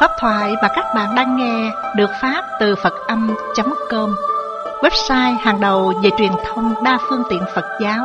Pháp thoại mà các bạn đang nghe được phát từ Phật-âm.com, website hàng đầu về truyền thông đa phương tiện Phật giáo.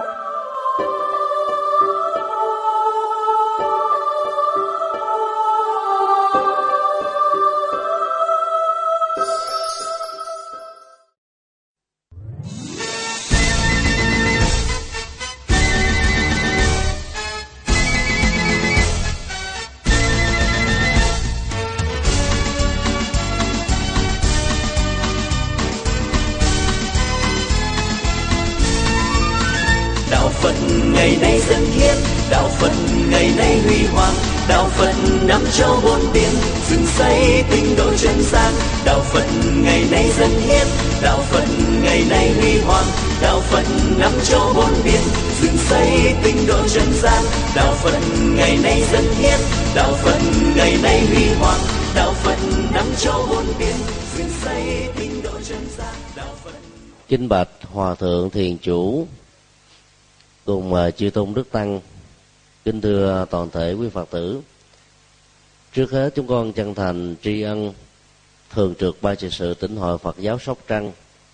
Ngày nay dân hiến, đạo Phật ngày nay huy hoàng, đạo Phật năm châu bốn biển, dựng xây tinh độ chân gian. Đạo Phật ngày nay dân hiến, đạo Phật ngày nay huy hoàng, đạo Phật năm châu bốn biển, dựng xây tinh độ chân gian. Đạo Phật ngày nay dân hiến, đạo Phật ngày nay huy hoàng, đạo Phật năm châu bốn biển, dựng xây tinh độ chân gian. Đạo Phật. Kính bạch Hòa thượng Thiền Chủ cùng chư tôn đức tăng, kính thưa toàn thể quý Phật tử. Trước hết chúng con chân thành tri ân thường trực ban trị sự Tỉnh hội Phật giáo Sóc Trăng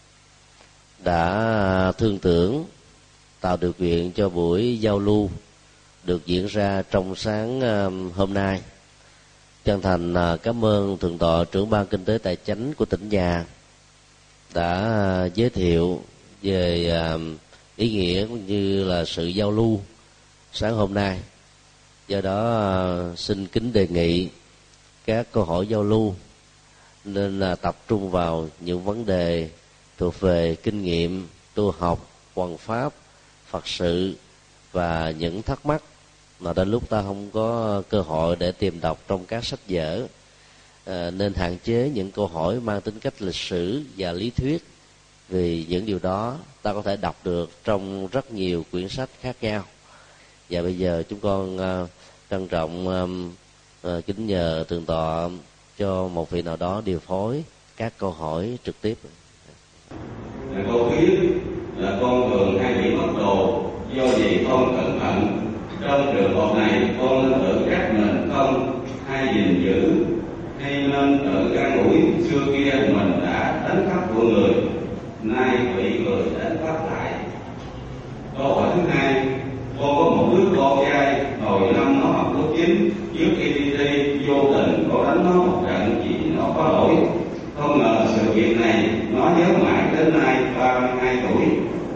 đã thương tưởng tạo điều kiện cho buổi giao lưu được diễn ra trong sáng hôm nay. Chân thành cảm ơn thượng tọa trưởng ban kinh tế tài chánh của tỉnh nhà đã giới thiệu về ý nghĩa cũng như là sự giao lưu sáng hôm nay. Do đó xin kính đề nghị các câu hỏi giao lưu nên là tập trung vào những vấn đề thuộc về kinh nghiệm tu học, hoằng pháp, Phật sự và những thắc mắc mà đến lúc ta không có cơ hội để tìm đọc trong các sách vở, nên hạn chế những câu hỏi mang tính cách lịch sử và lý thuyết, vì những điều đó ta có thể đọc được trong rất nhiều quyển sách khác nhau. Và bây giờ chúng con trân trọng kính nhờ thượng tọa cho một vị nào đó điều phối các câu hỏi trực tiếp. Câu viết là con thường hay bị mất đồ do gì không cẩn thận. Trong trường hợp này con nên tự trách mình không hay gìn giữ, hay nên tự an ủi xưa kia mình đã đánh cắp của người, nay bị người đánh cắp lại. Câu hỏi thứ hai, con có một đứa con trai, hồi năm nó học lớp 9, trước khi đi thi vô tình có đánh nó một trận vì nó có lỗi. Không ngờ sự việc này nó nhớ mãi đến nay 32 tuổi.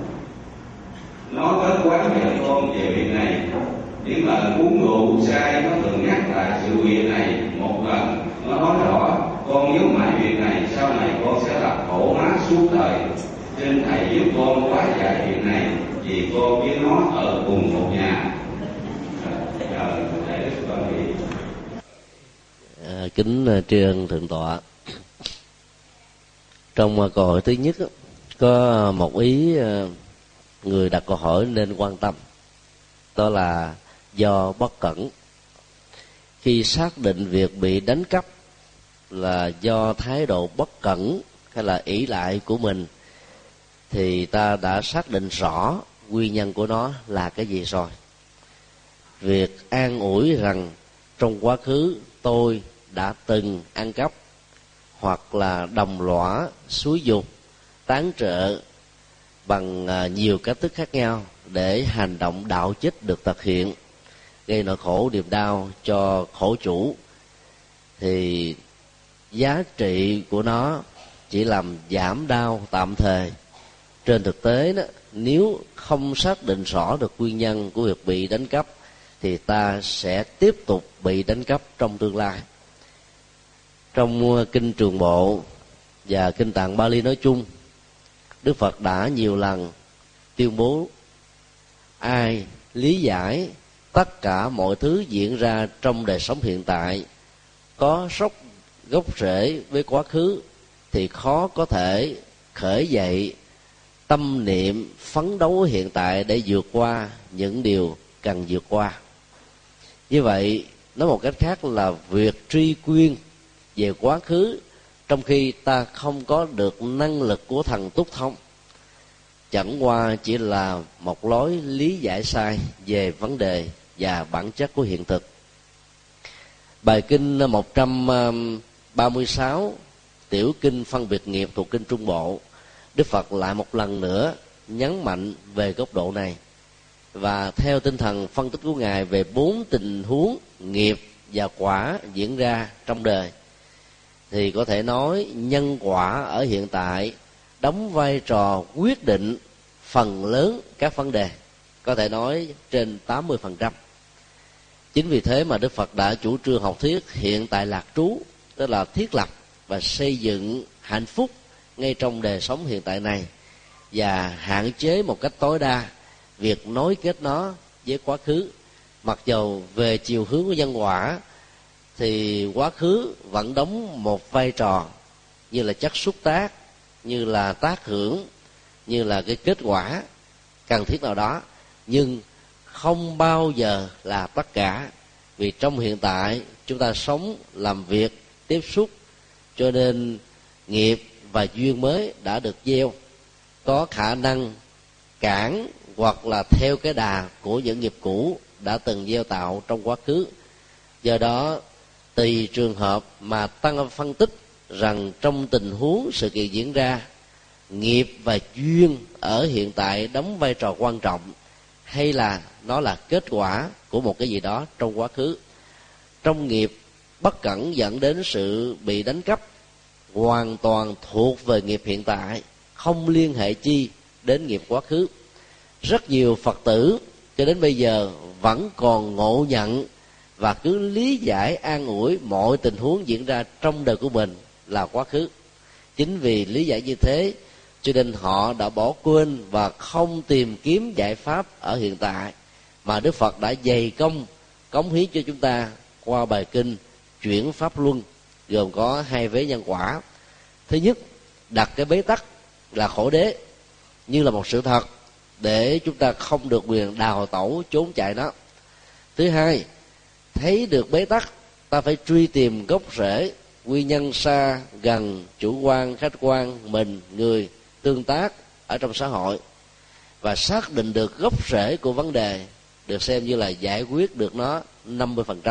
Nó tới quán nhờ con về việc này. Những lần uống rượu sai nó thường nhắc lại sự việc này một lần. Nó nói rõ con nhớ mãi việc này, sau này con sẽ làm khổ má suốt đời. Xin thầy giúp con hóa giải việc này, vì con với nó ở cùng một nhà. Kính tri ân thượng tọa. Trong câu hỏi thứ nhất có một ý người đặt câu hỏi nên quan tâm, đó là do bất cẩn. Khi xác định việc bị đánh cắp là do thái độ bất cẩn hay là ỷ lại của mình, thì ta đã xác định rõ nguyên nhân của nó là cái gì rồi. Việc an ủi rằng trong quá khứ tôi đã từng ăn cắp, hoặc là đồng lõa, xúi giục, tán trợ bằng nhiều cách thức khác nhau để hành động đạo chích được thực hiện, gây nỗi khổ niềm đau cho khổ chủ, thì giá trị của nó chỉ làm giảm đau tạm thời. Trên thực tế đó, nếu không xác định rõ được nguyên nhân của việc bị đánh cắp thì ta sẽ tiếp tục bị đánh cắp trong tương lai. Trong kinh Trường Bộ và kinh Tạng Bali nói chung, Đức Phật đã nhiều lần tuyên bố ai lý giải tất cả mọi thứ diễn ra trong đời sống hiện tại có gốc rễ với quá khứ thì khó có thể khởi dậy tâm niệm phấn đấu hiện tại để vượt qua những điều cần vượt qua. Như vậy, nói một cách khác là việc truy quyên về quá khứ trong khi ta không có được năng lực của thần túc thông, chẳng qua chỉ là một lối lý giải sai về vấn đề và bản chất của hiện thực. Bài kinh 136 tiểu kinh phân biệt nghiệp thuộc kinh Trung Bộ, Đức Phật lại một lần nữa nhấn mạnh về góc độ này. Và theo tinh thần phân tích của Ngài về 4 tình huống nghiệp và quả diễn ra trong đời, thì có thể nói nhân quả ở hiện tại đóng vai trò quyết định phần lớn các vấn đề, có thể nói trên 80%. Chính vì thế mà Đức Phật đã chủ trương học thuyết hiện tại lạc trú, tức là thiết lập và xây dựng hạnh phúc ngay trong đời sống hiện tại này, và hạn chế một cách tối đa việc nối kết nó với quá khứ. Mặc dầu về chiều hướng của nhân quả thì quá khứ vẫn đóng một vai trò như là chất xúc tác, như là tác hưởng, như là cái kết quả cần thiết nào đó, nhưng không bao giờ là tất cả. Vì trong hiện tại chúng ta sống, làm việc, tiếp xúc, cho nên nghiệp và duyên mới đã được gieo có khả năng cản hoặc là theo cái đà của những nghiệp cũ đã từng gieo tạo trong quá khứ. Do đó tùy trường hợp mà tăng phân tích rằng trong tình huống sự kiện diễn ra, nghiệp và duyên ở hiện tại đóng vai trò quan trọng, hay là nó là kết quả của một cái gì đó trong quá khứ. Trong nghiệp, bất cẩn dẫn đến sự bị đánh cắp hoàn toàn thuộc về nghiệp hiện tại, không liên hệ chi đến nghiệp quá khứ. Rất nhiều Phật tử cho đến bây giờ vẫn còn ngộ nhận và cứ lý giải an ủi mọi tình huống diễn ra trong đời của mình là quá khứ. Chính vì lý giải như thế cho nên họ đã bỏ quên và không tìm kiếm giải pháp ở hiện tại, mà Đức Phật đã dày công cống hiến cho chúng ta qua bài kinh Chuyển Pháp Luân, gồm có 2 vế nhân quả. Thứ nhất, đặt cái bế tắc là khổ đế như là một sự thật để chúng ta không được quyền đào tẩu trốn chạy nó. Thứ hai, thấy được bế tắc, ta phải truy tìm gốc rễ, nguyên nhân xa gần, chủ quan, khách quan, mình, người, tương tác ở trong xã hội, và xác định được gốc rễ của vấn đề, được xem như là giải quyết được nó 50%.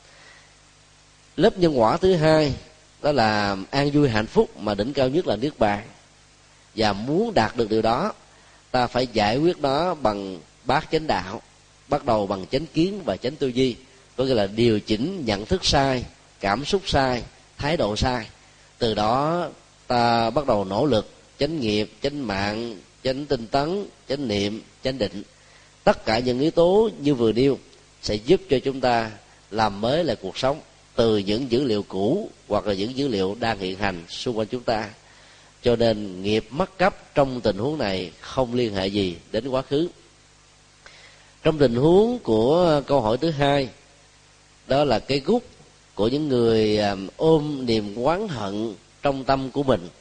Lớp nhân quả thứ hai đó là an vui hạnh phúc, mà đỉnh cao nhất là niết bàn. Và muốn đạt được điều đó, ta phải giải quyết nó bằng bát chánh đạo, bắt đầu bằng chánh kiến và chánh tư duy, có nghĩa là điều chỉnh nhận thức sai, cảm xúc sai, thái độ sai. Từ đó ta bắt đầu nỗ lực chánh nghiệp, chánh mạng, chánh tinh tấn, chánh niệm, chánh định. Tất cả những yếu tố như vừa nêu sẽ giúp cho chúng ta làm mới lại cuộc sống từ những dữ liệu cũ hoặc là những dữ liệu đang hiện hành xung quanh chúng ta. Cho nên nghiệp mất cắp trong tình huống này không liên hệ gì đến quá khứ. Trong tình huống của câu hỏi thứ hai, đó là cái gút của những người ôm niềm oán hận trong tâm của mình,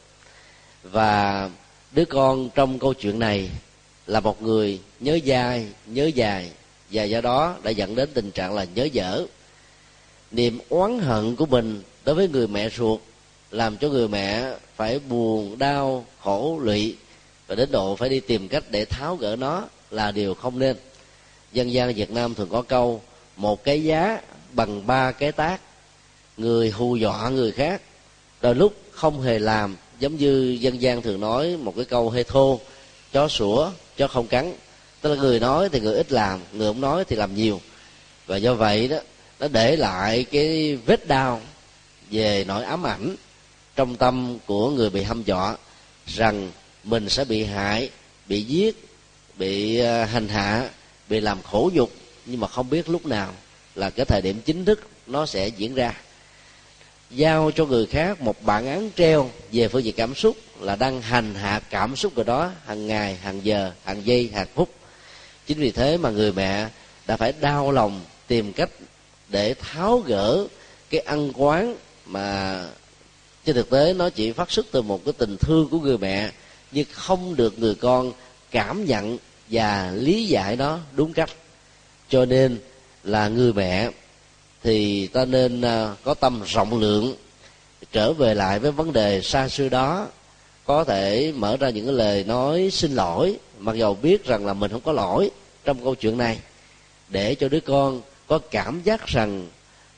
và đứa con trong câu chuyện này là một người nhớ dai, nhớ dài, và do đó đã dẫn đến tình trạng là nhớ dở. Niềm oán hận của mình đối với người mẹ ruột làm cho người mẹ phải buồn, đau, khổ, lụy, và đến độ phải đi tìm cách để tháo gỡ nó là điều không nên. Dân gian Việt Nam thường có câu một cái giá bằng 3 cái tát. Người hù dọa người khác đôi lúc không hề làm, giống như dân gian thường nói một cái câu hơi thô: chó sủa, chó không cắn. Tức là người nói thì người ít làm, người không nói thì làm nhiều. Và do vậy đó, nó để lại cái vết đau về nỗi ám ảnh trong tâm của người bị hăm dọa rằng mình sẽ bị hại, bị giết, bị hành hạ, bị làm khổ nhục, nhưng mà không biết lúc nào là cái thời điểm chính thức nó sẽ diễn ra. Giao cho người khác một bản án treo về phương diện cảm xúc là đang hành hạ cảm xúc của đó hàng ngày, hàng giờ, hàng giây, hàng phút. Chính vì thế mà người mẹ đã phải đau lòng tìm cách để tháo gỡ cái ân oán mà trên thực tế nó chỉ phát xuất từ một cái tình thương của người mẹ, nhưng không được người con cảm nhận và lý giải nó đúng cách. Cho nên là người mẹ thì ta nên có tâm rộng lượng, trở về lại với vấn đề xa xưa đó, có thể mở ra những cái lời nói xin lỗi, mặc dầu biết rằng là mình không có lỗi trong câu chuyện này, để cho đứa con có cảm giác rằng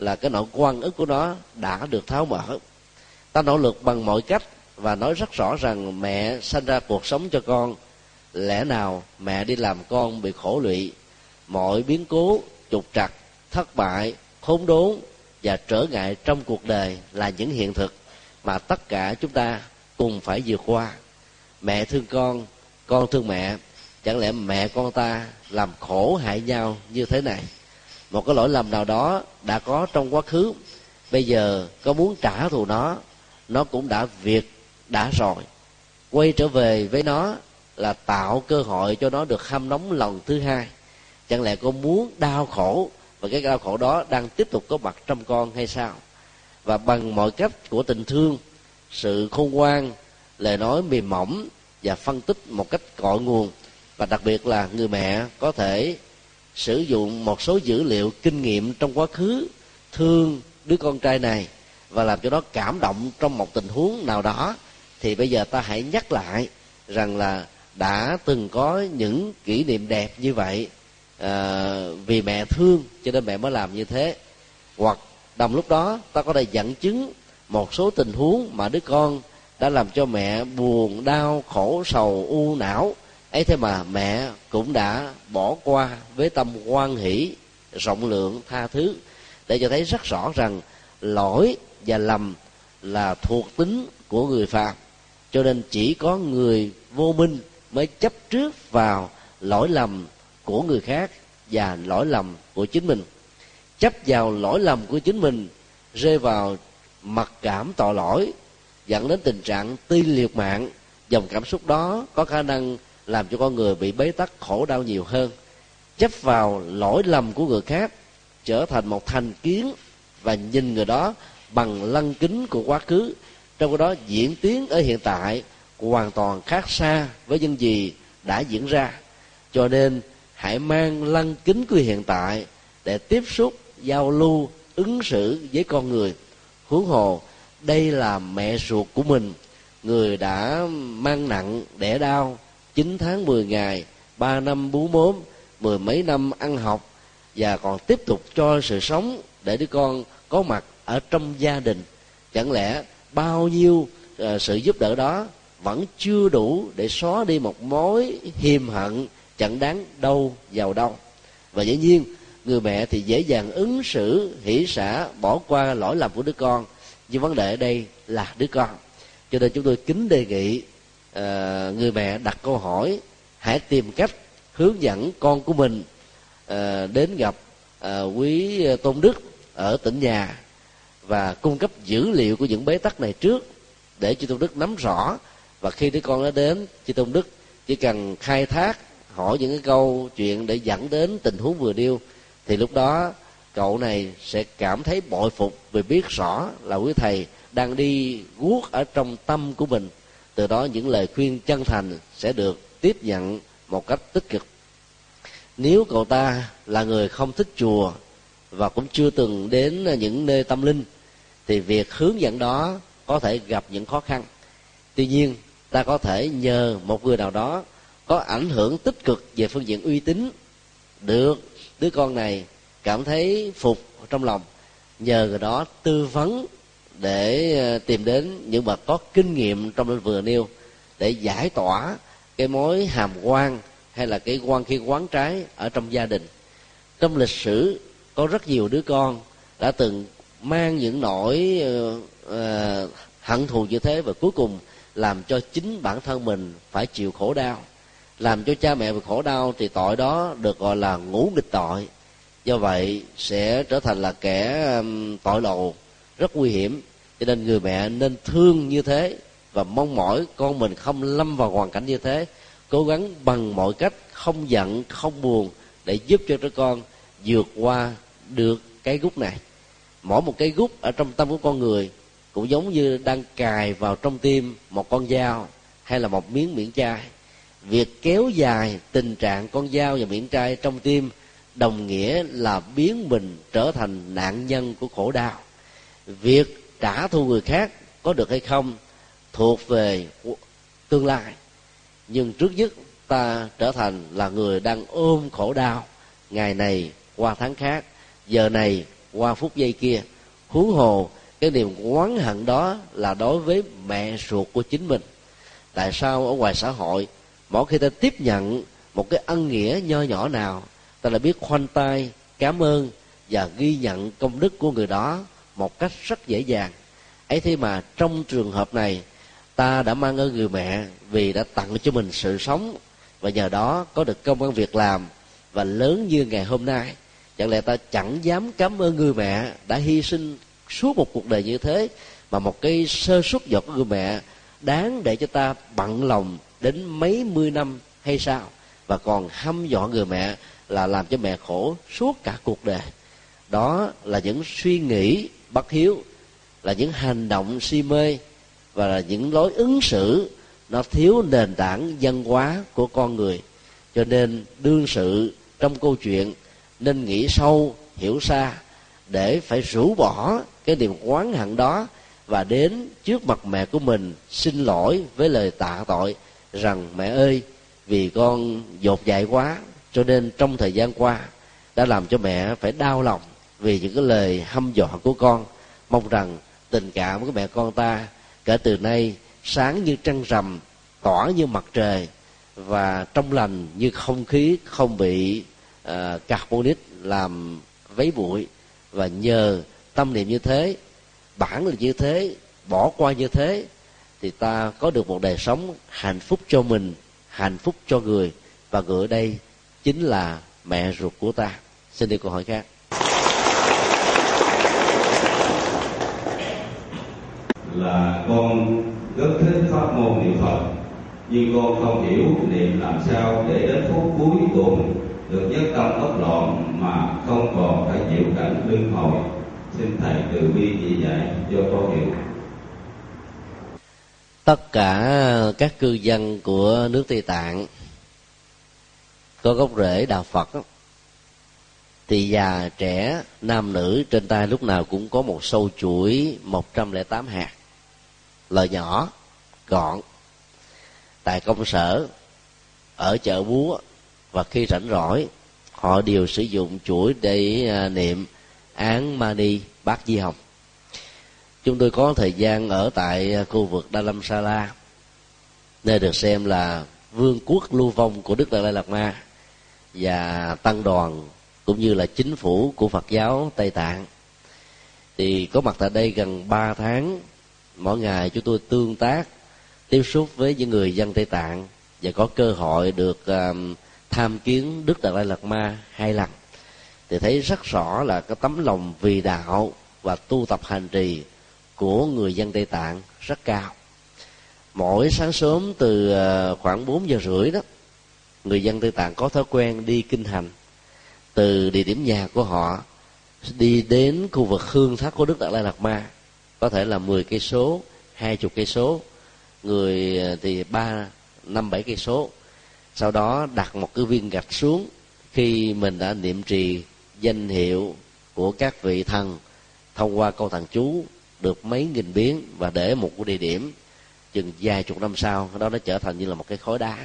là cái nỗi oan ức của nó đã được tháo mở. Ta nỗ lực bằng mọi cách và nói rất rõ rằng mẹ sanh ra cuộc sống cho con, lẽ nào mẹ đi làm con bị khổ lụy, mọi biến cố, trục trặc, thất bại, khốn đốn và trở ngại trong cuộc đời là những hiện thực mà tất cả chúng ta cùng phải vượt qua. Mẹ thương con thương mẹ, chẳng lẽ mẹ con ta làm khổ hại nhau như thế này? Một cái lỗi lầm nào đó đã có trong quá khứ, bây giờ có muốn trả thù nó cũng đã rồi. Quay trở về với nó là tạo cơ hội cho nó được hâm nóng lần thứ hai. Chẳng lẽ con muốn đau khổ và cái đau khổ đó đang tiếp tục có mặt trong con hay sao? Và bằng mọi cách của tình thương, sự khôn ngoan, lời nói mềm mỏng và phân tích một cách cội nguồn, và đặc biệt là người mẹ có thể sử dụng một số dữ liệu kinh nghiệm trong quá khứ thương đứa con trai này và làm cho nó cảm động trong một tình huống nào đó, thì bây giờ ta hãy nhắc lại rằng là đã từng có những kỷ niệm đẹp như vậy, vì mẹ thương cho nên mẹ mới làm như thế. Hoặc đồng lúc đó ta có thể dẫn chứng một số tình huống mà đứa con đã làm cho mẹ buồn, đau, khổ, sầu, u não ấy, thế mà mẹ cũng đã bỏ qua với tâm hoan hỷ, rộng lượng, tha thứ, để cho thấy rất rõ rằng lỗi và lầm là thuộc tính của người phàm. Cho nên chỉ có người vô minh mới chấp trước vào lỗi lầm của người khác và lỗi lầm của chính mình. Chấp vào lỗi lầm của chính mình, rơi vào mặc cảm tội lỗi, dẫn đến tình trạng ti liệt mạng. Dòng cảm xúc đó có khả năng làm cho con người bị bế tắc, khổ đau nhiều hơn. Chấp vào lỗi lầm của người khác, trở thành một thành kiến và nhìn người đó bằng lăng kính của quá khứ, trong đó diễn tiến ở hiện tại hoàn toàn khác xa với những gì đã diễn ra. Cho nên hãy mang lăng kính của hiện tại để tiếp xúc, giao lưu, ứng xử với con người. Huống hồ đây là mẹ ruột của mình, người đã mang nặng đẻ đau 9 tháng 10 ngày, 3 năm bú mốm, 10 mấy năm ăn học, và còn tiếp tục cho sự sống để đứa con có mặt ở trong gia đình. Chẳng lẽ bao nhiêu sự giúp đỡ đó vẫn chưa đủ để xóa đi một mối hiềm hận chẳng đáng đâu vào đâu? Và dĩ nhiên người mẹ thì dễ dàng ứng xử, hỷ xả, bỏ qua lỗi lầm của đứa con, nhưng vấn đề ở đây là đứa con. Cho nên chúng tôi kính đề nghị người mẹ đặt câu hỏi, hãy tìm cách hướng dẫn con của mình đến gặp quý Tôn Đức ở tỉnh nhà và cung cấp dữ liệu của những bế tắc này trước, để chư Tôn Đức nắm rõ. Và khi đứa con nó đến, chư Tôn Đức chỉ cần khai thác, hỏi những cái câu chuyện để dẫn đến tình huống vừa nêu, thì lúc đó cậu này sẽ cảm thấy bội phục, vì biết rõ là quý thầy đang đi guốc ở trong tâm của mình. Từ đó những lời khuyên chân thành sẽ được tiếp nhận một cách tích cực. Nếu cậu ta là người không thích chùa và cũng chưa từng đến những nơi tâm linh, thì việc hướng dẫn đó có thể gặp những khó khăn. Tuy nhiên ta có thể nhờ một người nào đó có ảnh hưởng tích cực về phương diện uy tín, được đứa con này cảm thấy phục trong lòng, nhờ người đó tư vấn để tìm đến những bậc có kinh nghiệm trong lĩnh vừa nêu, để giải tỏa cái mối hàm oan hay là cái oan khi quán trái ở trong gia đình. Trong lịch sử có rất nhiều đứa con đã từng mang những nỗi hận thù như thế, và cuối cùng làm cho chính bản thân mình phải chịu khổ đau. Làm cho cha mẹ bị khổ đau thì tội đó được gọi là ngũ nghịch tội. Do vậy sẽ trở thành là kẻ tội lồ rất nguy hiểm. Cho nên người mẹ nên thương như thế và mong mỏi con mình không lâm vào hoàn cảnh như thế, cố gắng bằng mọi cách không giận không buồn để giúp cho đứa con vượt qua được cái gút này. Mỗi một cái gút ở trong tâm của con người cũng giống như đang cài vào trong tim một con dao hay là một miếng miệng chai. Việc kéo dài tình trạng con dao và miệng chai trong tim đồng nghĩa là biến mình trở thành nạn nhân của khổ đau. Việc trả thù người khác có được hay không thuộc về tương lai, nhưng trước nhất ta trở thành là người đang ôm khổ đau, ngày này qua tháng khác, giờ này qua phút giây kia. Huống hồ cái niềm oán hận đó là đối với mẹ ruột của chính mình. Tại sao ở ngoài xã hội, mỗi khi ta tiếp nhận một cái ân nghĩa nho nhỏ nào, ta đã biết khoanh tay cảm ơn và ghi nhận công đức của người đó một cách rất dễ dàng. Ấy thế mà trong trường hợp này, ta đã mang ơn người mẹ vì đã tặng cho mình sự sống, và nhờ đó có được công ăn việc làm và lớn như ngày hôm nay. Chẳng lẽ ta chẳng dám cảm ơn người mẹ đã hy sinh suốt một cuộc đời như thế, mà một cái sơ suất giọt của người mẹ đáng để cho ta bận lòng đến mấy mươi năm hay sao, và còn hăm dọa người mẹ là làm cho mẹ khổ suốt cả cuộc đời. Đó là những suy nghĩ bất hiếu, là những hành động si mê, và là những lối ứng xử nó thiếu nền tảng văn hóa của con người. Cho nên đương sự trong câu chuyện nên nghĩ sâu hiểu xa, để phải rũ bỏ cái niềm oán hận đó và đến trước mặt mẹ của mình xin lỗi với lời tạ tội rằng: mẹ ơi, vì con dột dại quá, cho nên trong thời gian qua đã làm cho mẹ phải đau lòng vì những cái lời hăm dọa của con. Mong rằng tình cảm của mẹ con ta kể từ nay sáng như trăng rằm, tỏa như mặt trời, và trong lành như không khí không bị carbonic làm vấy bụi. Và nhờ tâm niệm như thế, bản là như thế, bỏ qua như thế, thì ta có được một đời sống hạnh phúc cho mình, hạnh phúc cho người, và người ở đây chính là mẹ ruột của ta. Xin đi câu hỏi khác. Là con rất thích pháp môn niệm Phật, nhưng con không hiểu niệm làm sao để đến phút cuối cùng được nhất tâm bất loạn mà không còn phải chịu cảnh luân hồi. Xin thầy từ bi chỉ dạy cho con hiểu. Tất cả các cư dân của nước Tây Tạng có gốc rễ đạo Phật đó, thì già trẻ nam nữ trên tay lúc nào cũng có một sâu chuỗi 108 hạt, loại nhỏ gọn. Tại công sở, ở chợ búa, và khi rảnh rỗi, họ đều sử dụng chuỗi để niệm án Mani Bát Di Hồng. Chúng tôi có thời gian ở tại khu vực Dharamsala, nơi được xem là vương quốc lưu vong của Đức Đạt Lai Lạt Ma và tăng đoàn cũng như là chính phủ của Phật giáo Tây Tạng. Thì có mặt tại đây gần 3 tháng, mỗi ngày chúng tôi tương tác, tiếp xúc với những người dân Tây Tạng, và có cơ hội được tham kiến Đức Đạt Lai Lạt Ma 2 lần. Thì thấy rất rõ là cái tấm lòng vì đạo và tu tập hành trì của người dân Tây Tạng rất cao. Mỗi sáng sớm từ khoảng 4 giờ rưỡi đó, người dân Tây Tạng có thói quen đi kinh hành từ địa điểm nhà của họ đi đến khu vực hương thất của Đức Đạt Lai Lạt Ma, có thể là 10 cây số, 20 cây số, người thì 3, 5, 7 cây số. Sau đó đặt một cái viên gạch xuống khi mình đã niệm trì danh hiệu của các vị thần thông qua câu thần chú được mấy nghìn biến, và để một cái địa điểm chừng vài chục năm sau, đó nó trở thành như là một cái khối đá.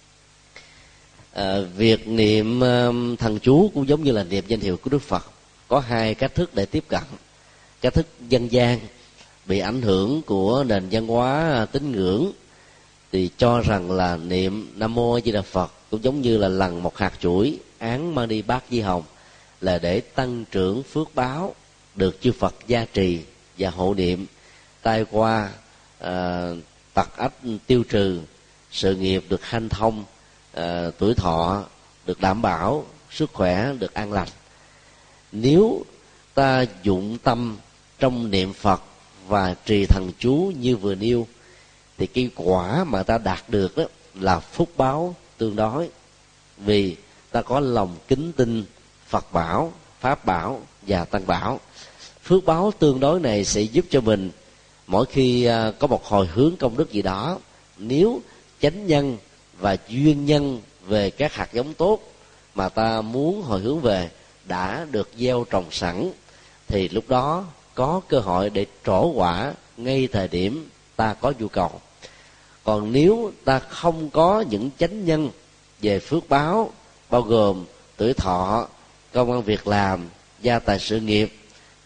Việc niệm thần chú cũng giống như là niệm danh hiệu của Đức Phật. Có 2 cách thức để tiếp cận. Cách thức dân gian bị ảnh hưởng của nền văn hóa tín ngưỡng thì cho rằng là niệm Nam Mô A Di Đà Phật cũng giống như là lần một hạt chuỗi án Mani Bát Di Hồng, là để tăng trưởng phước báo, được chư Phật gia trì và hộ niệm, tai qua tật ách tiêu trừ, sự nghiệp được hanh thông, tuổi thọ được đảm bảo, sức khỏe được an lành. Nếu ta dụng tâm trong niệm Phật và trì thần chú như vừa nêu, thì cái quả mà ta đạt được đó là phúc báo tương đối, vì ta có lòng kính tin Phật bảo, Pháp bảo và Tăng bảo. Phước báo tương đối này sẽ giúp cho mình mỗi khi có một hồi hướng công đức gì đó, nếu chánh nhân và duyên nhân về các hạt giống tốt mà ta muốn hồi hướng về đã được gieo trồng sẵn, thì lúc đó có cơ hội để trổ quả ngay thời điểm ta có nhu cầu. Còn nếu ta không có những chánh nhân về phước báo, bao gồm tuổi thọ, công ăn việc làm, gia tài sự nghiệp,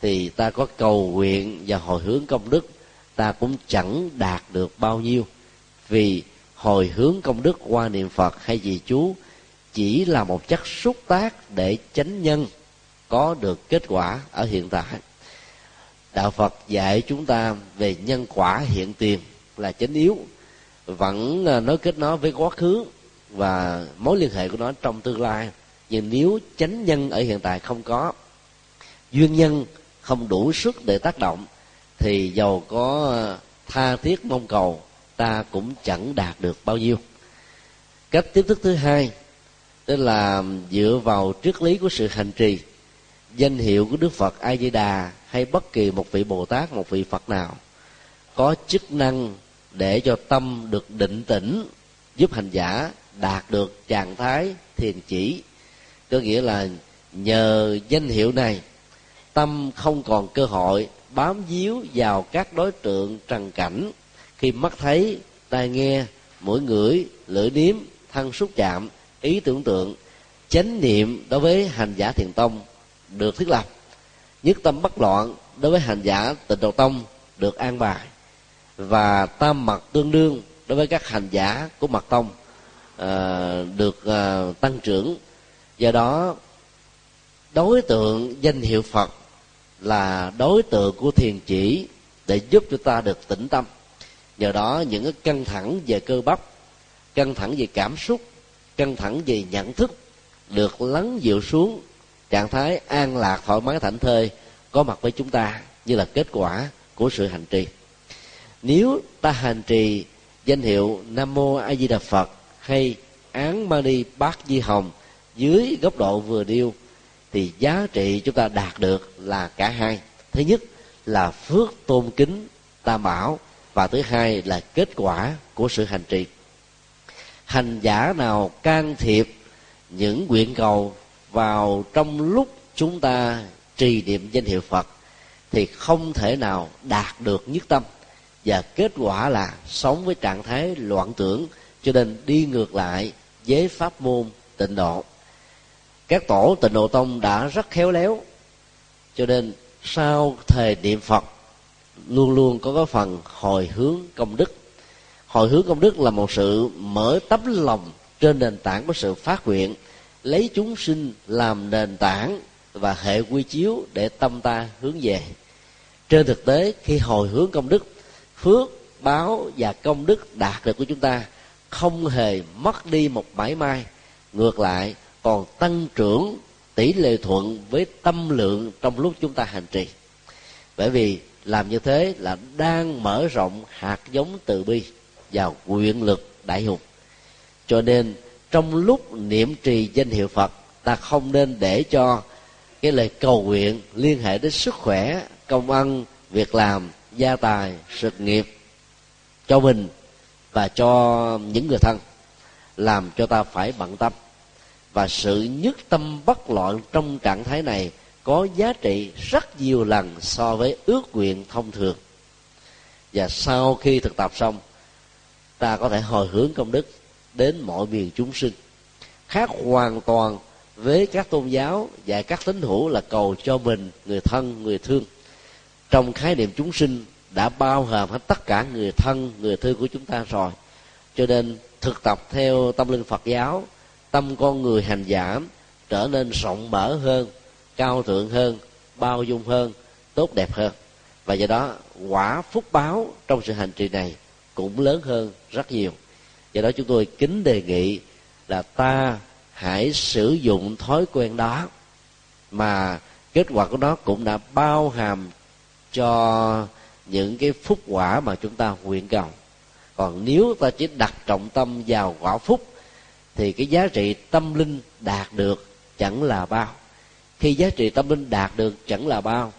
thì ta có cầu nguyện và hồi hướng công đức, ta cũng chẳng đạt được bao nhiêu. Vì hồi hướng công đức qua niệm Phật hay trì chú chỉ là một chất xúc tác để chánh nhân có được kết quả ở hiện tại. Đạo Phật dạy chúng ta về nhân quả hiện tiền là chánh yếu, vẫn nói kết nối với quá khứ và mối liên hệ của nó trong tương lai. Nhưng nếu chánh nhân ở hiện tại không có, duyên nhân không đủ sức để tác động, thì dầu có tha thiết mong cầu, ta cũng chẳng đạt được bao nhiêu. Cách tiếp thức thứ hai, tức là dựa vào triết lý của sự hành trì. Danh hiệu của Đức Phật A Di Đà hay bất kỳ một vị Bồ Tát, một vị Phật nào có chức năng để cho tâm được định tĩnh, giúp hành giả đạt được trạng thái thiền chỉ. Có nghĩa là nhờ danh hiệu này, tâm không còn cơ hội bám víu vào các đối tượng trần cảnh. Khi mắt thấy, tai nghe, mũi ngửi, lưỡi nếm, thân xúc chạm, ý tưởng tượng, chánh niệm đối với hành giả thiền tông được thiết lập, nhất tâm bất loạn đối với hành giả Tịnh Độ Tông được an bài, và tam mật tương đương đối với các hành giả của mật tông được tăng trưởng. Do đó, đối tượng danh hiệu Phật là đối tượng của thiền chỉ để giúp cho ta được tĩnh tâm. Nhờ đó những cái căng thẳng về cơ bắp, căng thẳng về cảm xúc, căng thẳng về nhận thức được lắng dịu xuống, trạng thái an lạc thoải mái thảnh thơi có mặt với chúng ta như là kết quả của sự hành trì. Nếu ta hành trì danh hiệu Nam Mô A Di Đà Phật hay Án Mani Bát Di Hồng dưới góc độ vừa điêu, thì giá trị chúng ta đạt được là cả hai. Thứ nhất là phước tôn kính Tam Bảo, và thứ hai là kết quả của sự hành trì. Hành giả nào can thiệp những nguyện cầu vào trong lúc chúng ta trì niệm danh hiệu Phật thì không thể nào đạt được nhất tâm, và kết quả là sống với trạng thái loạn tưởng, cho nên đi ngược lại với pháp môn Tịnh Độ. Các tổ Tịnh Độ Tông đã rất khéo léo, cho nên sau thời niệm Phật luôn luôn có cái phần hồi hướng công đức. Hồi hướng công đức là một sự mở tấm lòng trên nền tảng của sự phát nguyện, lấy chúng sinh làm nền tảng và hệ quy chiếu để tâm ta hướng về. Trên thực tế, khi hồi hướng công đức, phước báo và công đức đạt được của chúng ta không hề mất đi một mảy may, ngược lại còn tăng trưởng tỷ lệ thuận với tâm lượng trong lúc chúng ta hành trì. Bởi vì làm như thế là đang mở rộng hạt giống từ bi và nguyện lực đại hùng. Cho nên trong lúc niệm trì danh hiệu Phật, ta không nên để cho cái lời cầu nguyện liên hệ đến sức khỏe, công ăn, việc làm, gia tài, sự nghiệp cho mình và cho những người thân, làm cho ta phải bận tâm. Và sự nhất tâm bất loạn trong trạng thái này có giá trị rất nhiều lần so với ước nguyện thông thường. Và sau khi thực tập xong, ta có thể hồi hướng công đức đến mọi miền chúng sinh, khác hoàn toàn với các tôn giáo dạy các tín hữu là cầu cho mình, người thân, người thương. Trong khái niệm chúng sinh đã bao hàm hết tất cả người thân, người thương của chúng ta rồi. Cho nên thực tập theo tâm linh Phật giáo, tâm con người hành giả trở nên rộng mở hơn, cao thượng hơn, bao dung hơn, tốt đẹp hơn. Và do đó quả phúc báo trong sự hành trì này cũng lớn hơn rất nhiều. Do đó chúng tôi kính đề nghị là ta hãy sử dụng thói quen đó, mà kết quả của nó cũng đã bao hàm cho những cái phúc quả mà chúng ta nguyện cầu. Còn nếu ta chỉ đặt trọng tâm vào quả phúc thì cái giá trị tâm linh đạt được chẳng là bao. Khi giá trị tâm linh đạt được chẳng là bao,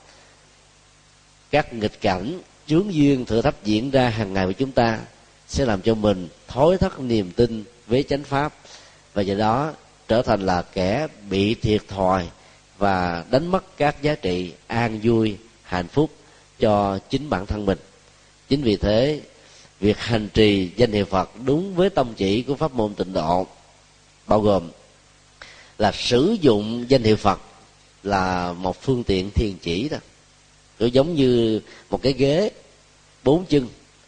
các nghịch cảnh, chướng duyên, thử thách diễn ra hàng ngày của chúng ta sẽ làm cho mình thối thất niềm tin với chánh pháp, và do đó trở thành là kẻ bị thiệt thòi và đánh mất các giá trị an vui, hạnh phúc cho chính bản thân mình. Chính vì thế, việc hành trì danh hiệu Phật đúng với tông chỉ của pháp môn Tịnh Độ bao gồm là sử dụng danh hiệu Phật là một phương tiện thiền chỉ đó. nó giống như một cái ghế 4 chân,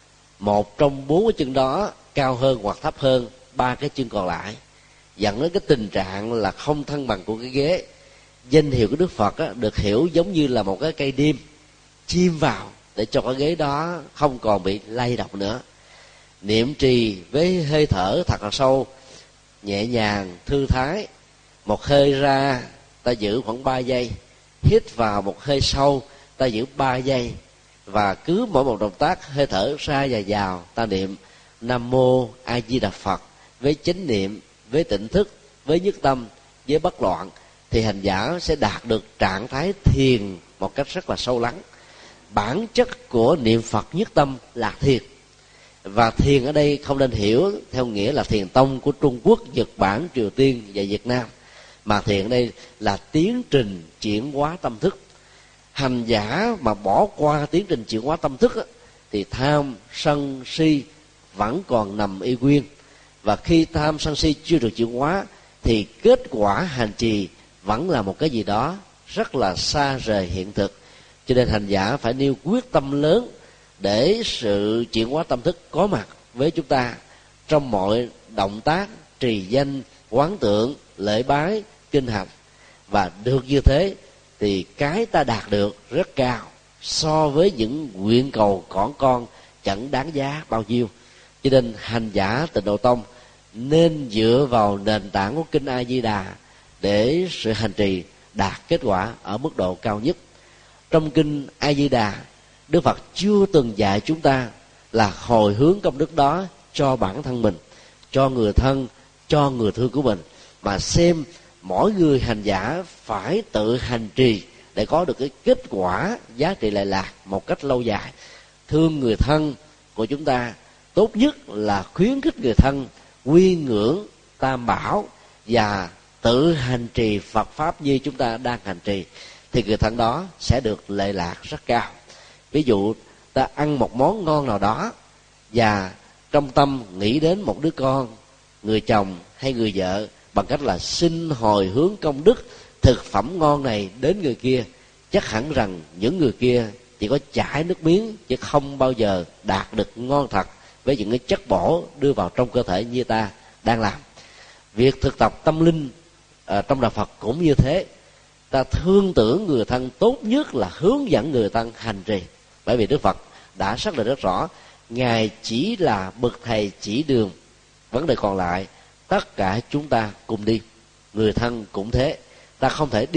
một trong 4 cái chân đó cao hơn hoặc thấp hơn 3 cái chân còn lại, dẫn đến cái tình trạng là không thăng bằng của cái ghế. Danh hiệu của Đức Phật được hiểu giống như là một cái cây đêm chìm vào để cho cái ghế đó không còn bị lay động nữa. Niệm trì với hơi thở thật là sâu, nhẹ nhàng, thư thái. Một hơi ra ta giữ khoảng 3 giây, hít vào một hơi sâu ta giữ 3 giây, và cứ mỗi một động tác hơi thở ra và vào ta niệm Nam Mô A Di Đà Phật với chánh niệm, với tỉnh thức, với nhất tâm, với bất loạn, thì hành giả sẽ đạt được trạng thái thiền một cách rất là sâu lắng. Bản chất của niệm Phật nhất tâm là thiền, và thiền ở đây không nên hiểu theo nghĩa là thiền tông của Trung Quốc, Nhật Bản, Triều Tiên và Việt Nam, mà thiền ở đây là tiến trình chuyển hóa tâm thức. Hành giả mà bỏ qua tiến trình chuyển hóa tâm thức thì tham sân si vẫn còn nằm y nguyên, và khi tham sân si chưa được chuyển hóa thì kết quả hành trì vẫn là một cái gì đó rất là xa rời hiện thực. Cho nên hành giả phải nêu quyết tâm lớn để sự chuyển hóa tâm thức có mặt với chúng ta trong mọi động tác trì danh, quán tượng, lễ bái, kinh hành. Và được như thế thì cái ta đạt được rất cao so với những nguyện cầu cỏn con chẳng đáng giá bao nhiêu. Cho nên hành giả Tịnh Độ Tông nên dựa vào nền tảng của kinh A Di Đà để sự hành trì đạt kết quả ở mức độ cao nhất. Trong kinh A Di Đà, Đức Phật chưa từng dạy chúng ta là hồi hướng công đức đó cho bản thân mình, cho người thân, cho người thương của mình, mà xem mỗi người hành giả phải tự hành trì để có được cái kết quả giá trị lệ lạc một cách lâu dài. Thương người thân của chúng ta, tốt nhất là khuyến khích người thân quy ngưỡng Tam Bảo và tự hành trì Phật Pháp như chúng ta đang hành trì, thì người thân đó sẽ được lệ lạc rất cao. Ví dụ ta ăn một món ngon nào đó và trong tâm nghĩ đến một đứa con, người chồng hay người vợ, bằng cách là xin hồi hướng công đức thực phẩm ngon này đến người kia, chắc hẳn rằng những người kia chỉ có chảy nước miếng chứ không bao giờ đạt được ngon thật với những cái chất bổ đưa vào trong cơ thể như ta đang làm. Việc thực tập tâm linh trong đạo Phật cũng như thế. Ta thương tưởng người thân, tốt nhất là hướng dẫn người thân hành trì, bởi vì Đức Phật đã xác định rất rõ, Ngài chỉ là bậc thầy chỉ đường, vấn đề còn lại tất cả chúng ta cùng đi. Người thân cũng thế, ta không thể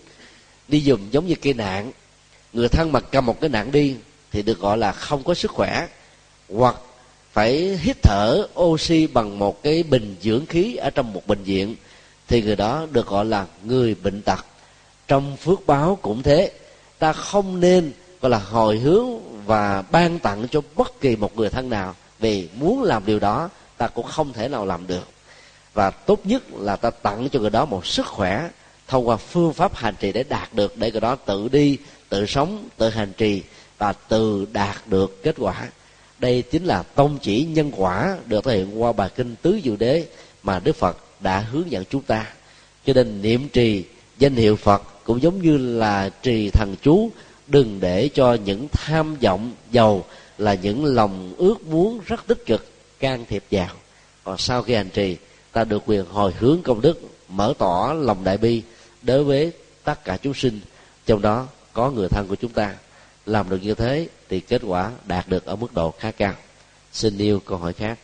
đi giùm giống như cây nạn. Người thân mà cầm một cái nạn đi thì được gọi là không có sức khỏe, hoặc phải hít thở oxy bằng một cái bình dưỡng khí ở trong một bệnh viện, thì người đó được gọi là người bệnh tật. Trong phước báo cũng thế, ta không nên gọi là hồi hướng và ban tặng cho bất kỳ một người thân nào, vì muốn làm điều đó ta cũng không thể nào làm được. Và tốt nhất là ta tặng cho người đó một sức khỏe thông qua phương pháp hành trì để đạt được, để người đó tự đi, tự sống, tự hành trì và tự đạt được kết quả. Đây chính là tông chỉ nhân quả được thể hiện qua bài kinh Tứ Diệu Đế mà Đức Phật đã hướng dẫn chúng ta. Cho nên niệm trì danh hiệu Phật cũng giống như là trì thần chú, đừng để cho những tham vọng giàu là những lòng ước muốn rất tích cực can thiệp vào. Còn sau khi hành trì, ta được quyền hồi hướng công đức, mở tỏ lòng đại bi đối với tất cả chúng sinh, trong đó có người thân của chúng ta. Làm được như thế thì kết quả đạt được ở mức độ khá cao. Xin yêu câu hỏi khác.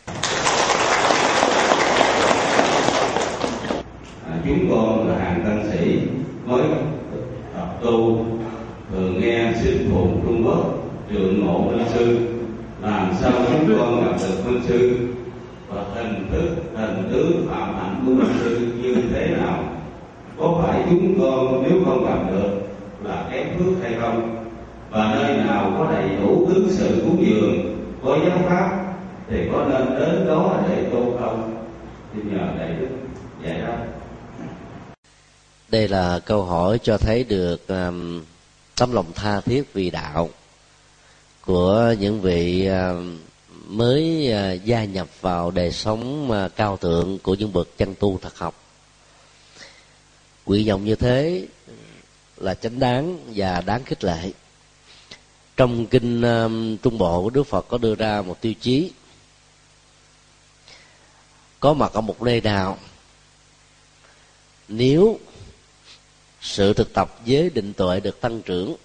Chúng con là hàng tân sĩ mới tập tu, thường nghe sư phụ Trung Quốc trường ngộ minh sư. Làm sao chúng con gặp được minh sư và hình tướng phạm hạnh của minh sư như thế nào? Có phải chúng con nếu không gặp được là kém phước hay không? Và nơi nào có đầy đủ ứng sự cúng dường, có giáo pháp thì có nên đến đó để tu không? Xin nhờ đại đức giải đáp. Đây là câu hỏi cho thấy được tấm lòng tha thiết vì đạo của những vị mới gia nhập vào đời sống cao thượng của những bậc chân tu thật học. Nguyện vọng như thế là chánh đáng và đáng khích lệ. Trong kinh Trung Bộ của Đức Phật có đưa ra một tiêu chí: có mặt ở một nơi nào, nếu sự thực tập giới định tuệ được tăng trưởng,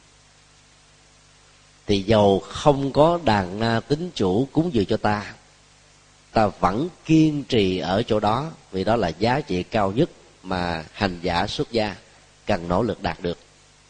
thì dầu không có đàn na tín chủ cúng dường cho ta, ta vẫn kiên trì ở chỗ đó, vì đó là giá trị cao nhất mà hành giả xuất gia cần nỗ lực đạt được.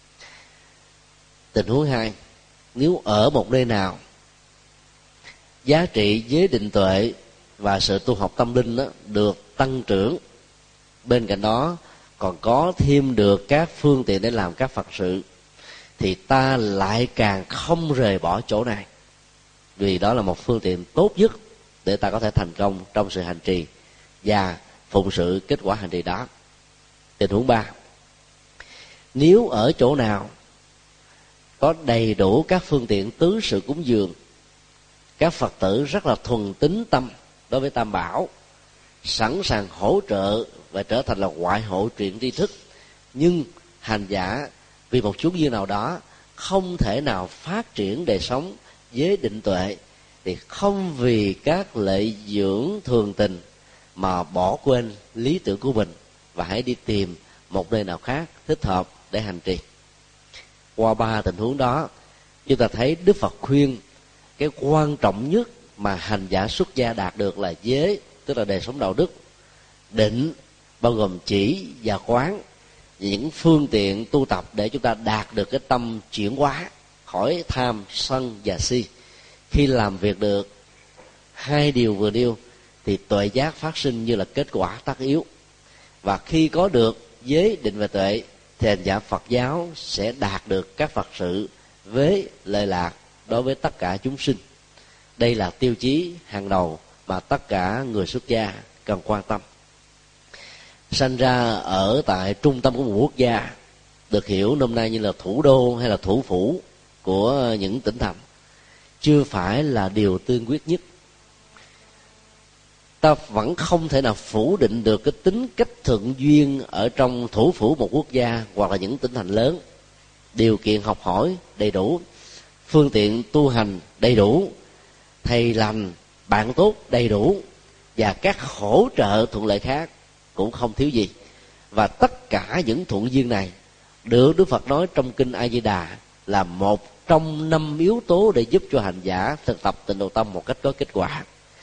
Tình huống 2, nếu ở một nơi nào giá trị giới định tuệ và sự tu học tâm linh đó được tăng trưởng, bên cạnh đó còn có thêm được các phương tiện để làm các Phật sự, thì ta lại càng không rời bỏ chỗ này, vì đó là một phương tiện tốt nhất để ta có thể thành công trong sự hành trì và phụng sự kết quả hành trì đó. Tình huống 3, nếu ở chỗ nào có đầy đủ các phương tiện tứ sự cúng dường, các Phật tử rất là thuần tín tâm đối với Tam Bảo, sẵn sàng hỗ trợ và trở thành là ngoại hộ truyền tri thức, nhưng hành giả vì một chút duyên nào đó không thể nào phát triển đời sống giới định tuệ, thì không vì các lệ dưỡng thường tình mà bỏ quên lý tưởng của mình, và hãy đi tìm một nơi nào khác thích hợp để hành trì. Qua 3 tình huống đó, chúng ta thấy Đức Phật khuyên cái quan trọng nhất mà hành giả xuất gia đạt được là giới, tức là đời sống đạo đức. Định bao gồm chỉ và quán, những phương tiện tu tập để chúng ta đạt được cái tâm chuyển hóa khỏi tham, sân và si. Khi làm việc được 2 điều vừa nêu thì tuệ giác phát sinh như là kết quả tất yếu. Và khi có được giới định và tuệ thì hành giả Phật giáo sẽ đạt được các Phật sự với lợi lạc đối với tất cả chúng sinh. Đây là tiêu chí hàng đầu mà tất cả người xuất gia cần quan tâm. Sanh ra ở tại trung tâm của một quốc gia, được hiểu nôm na như là thủ đô hay là thủ phủ của những tỉnh thành, chưa phải là điều tiên quyết nhất. Ta vẫn không thể nào phủ định được cái tính cách thuận duyên ở trong thủ phủ một quốc gia hoặc là những tỉnh thành lớn. Điều kiện học hỏi đầy đủ, phương tiện tu hành đầy đủ, thầy lành, bạn tốt đầy đủ, và các hỗ trợ thuận lợi khác cũng không thiếu gì. Và tất cả những thuận duyên này được Đức Phật nói trong kinh A Di Đà là một trong 5 yếu tố để giúp cho hành giả thực tập tịnh độ tâm một cách có kết quả.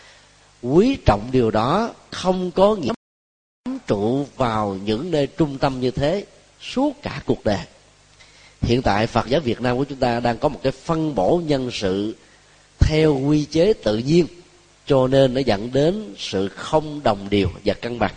Quý trọng điều đó không có nghĩa bám trụ vào những nơi trung tâm như thế suốt cả cuộc đời. Hiện tại Phật giáo Việt Nam của chúng ta đang có một cái phân bổ nhân sự theo quy chế tự nhiên, cho nên nó dẫn đến sự không đồng đều và cân bằng.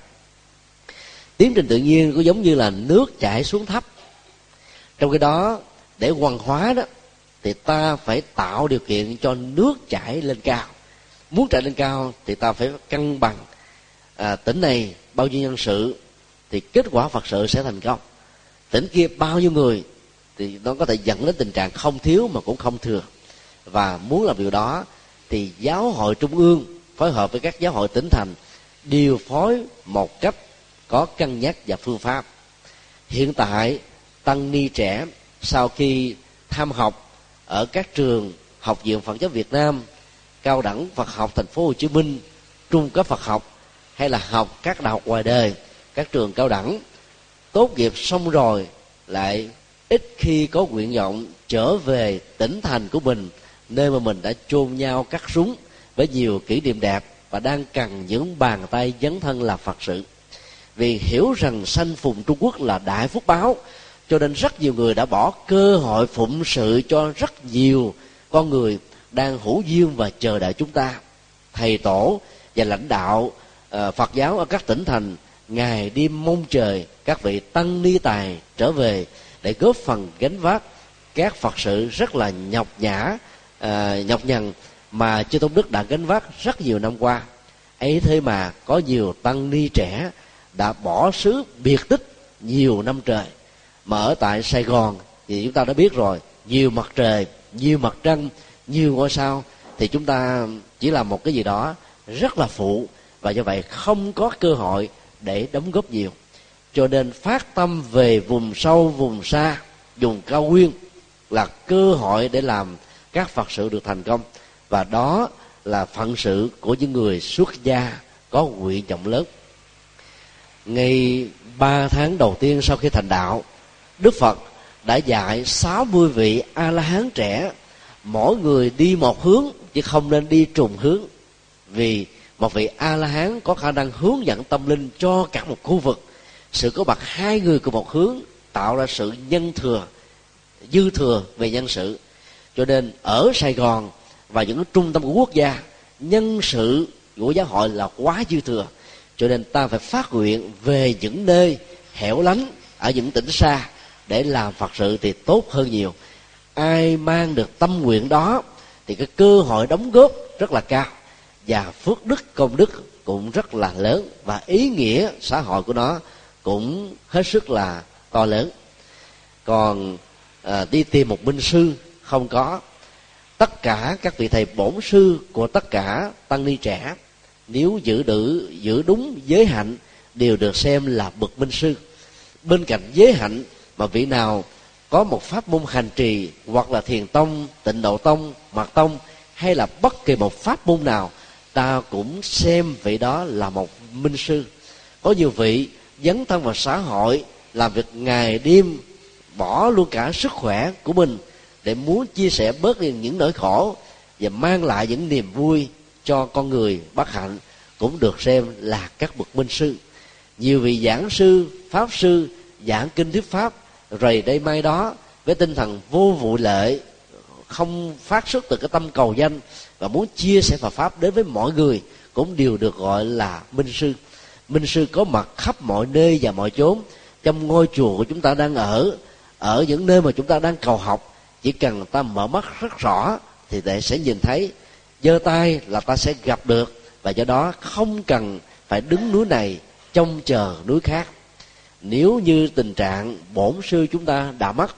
Tiến trình tự nhiên có giống như là nước chảy xuống thấp, trong khi đó để hoằng hóa đó thì ta phải tạo điều kiện cho nước chảy lên cao. Muốn chạy lên cao thì ta phải cân bằng, tỉnh này bao nhiêu nhân sự thì kết quả Phật sự sẽ thành công, tỉnh kia bao nhiêu người thì nó có thể dẫn đến tình trạng không thiếu mà cũng không thừa. Và muốn làm điều đó thì giáo hội trung ương phối hợp với các giáo hội tỉnh thành điều phối một cách có cân nhắc và phương pháp. Hiện tại tăng ni trẻ sau khi tham học ở các trường Học viện Phật giáo Việt Nam, Cao đẳng Phật học Thành phố Hồ Chí Minh, Trung cấp Phật học, hay là học các đại học ngoài đời, các trường cao đẳng, tốt nghiệp xong rồi lại ít khi có nguyện vọng trở về tỉnh thành của mình, nơi mà mình đã chôn nhau cắt súng với nhiều kỷ niệm đẹp, và đang cần những bàn tay dấn thân làm Phật sự. Vì hiểu rằng sanh phùng Trung Quốc là đại phúc báo, cho nên rất nhiều người đã bỏ cơ hội phụng sự cho rất nhiều con người đang hữu duyên và chờ đợi chúng ta. Thầy tổ và lãnh đạo Phật giáo ở các tỉnh thành ngày đêm mong chờ các vị tăng ni tài trở về để góp phần gánh vác các Phật sự rất là nhọc nhằn mà Chư Tôn Đức đã gánh vác rất nhiều năm qua. Ấy thế mà có nhiều tăng ni trẻ đã bỏ xứ biệt tích nhiều năm trời. Mà ở tại Sài Gòn thì chúng ta đã biết rồi, nhiều mặt trời, nhiều mặt trăng, nhiều ngôi sao, thì chúng ta chỉ làm một cái gì đó rất là phụ, và do vậy không có cơ hội để đóng góp nhiều. Cho nên phát tâm về vùng sâu, vùng xa, vùng cao nguyên, là cơ hội để làm các Phật sự được thành công, và đó là phận sự của những người xuất gia có nguyện vọng lớn. Ngày 3 tháng đầu tiên sau khi thành đạo, Đức Phật đã dạy 60 vị A-la-hán trẻ, mỗi người đi một hướng chứ không nên đi trùng hướng, vì một vị A-la-hán có khả năng hướng dẫn tâm linh cho cả một khu vực. Sự có mặt hai người cùng một hướng tạo ra sự nhân thừa, dư thừa về nhân sự. Cho nên ở Sài Gòn và những trung tâm của quốc gia, nhân sự của giáo hội là quá dư thừa. Cho nên ta phải phát nguyện về những nơi hẻo lánh ở những tỉnh xa để làm Phật sự thì tốt hơn nhiều. Ai mang được tâm nguyện đó thì cái cơ hội đóng góp rất là cao, và phước đức công đức cũng rất là lớn, và ý nghĩa xã hội của nó cũng hết sức là to lớn. Còn đi tìm một minh sư không có. Tất cả các vị thầy bổn sư của tất cả tăng ni trẻ, nếu giữ đúng giới hạnh, đều được xem là bậc minh sư. Bên cạnh giới hạnh mà vị nào có một pháp môn hành trì, hoặc là thiền tông, tịnh độ tông, mật tông, hay là bất kỳ một pháp môn nào, ta cũng xem vị đó là một minh sư. Có nhiều vị dấn thân vào xã hội, làm việc ngày đêm, bỏ luôn cả sức khỏe của mình để muốn chia sẻ bớt đi những nỗi khổ và mang lại những niềm vui cho con người bất hạnh, cũng được xem là các bậc minh sư. Nhiều vị giảng sư, pháp sư giảng kinh thuyết pháp rầy đây mai đó với tinh thần vô vụ lợi, không phát xuất từ cái tâm cầu danh và muốn chia sẻ Phật pháp đến với mọi người, cũng đều được gọi là minh sư. Minh sư có mặt khắp mọi nơi và mọi chốn. Trong ngôi chùa của chúng ta đang ở những nơi mà chúng ta đang cầu học, chỉ cần ta mở mắt rất rõ thì ta sẽ nhìn thấy, giơ tay là ta sẽ gặp được, và do đó không cần phải đứng núi này trông chờ núi khác. Nếu như tình trạng bổn sư chúng ta đã mất,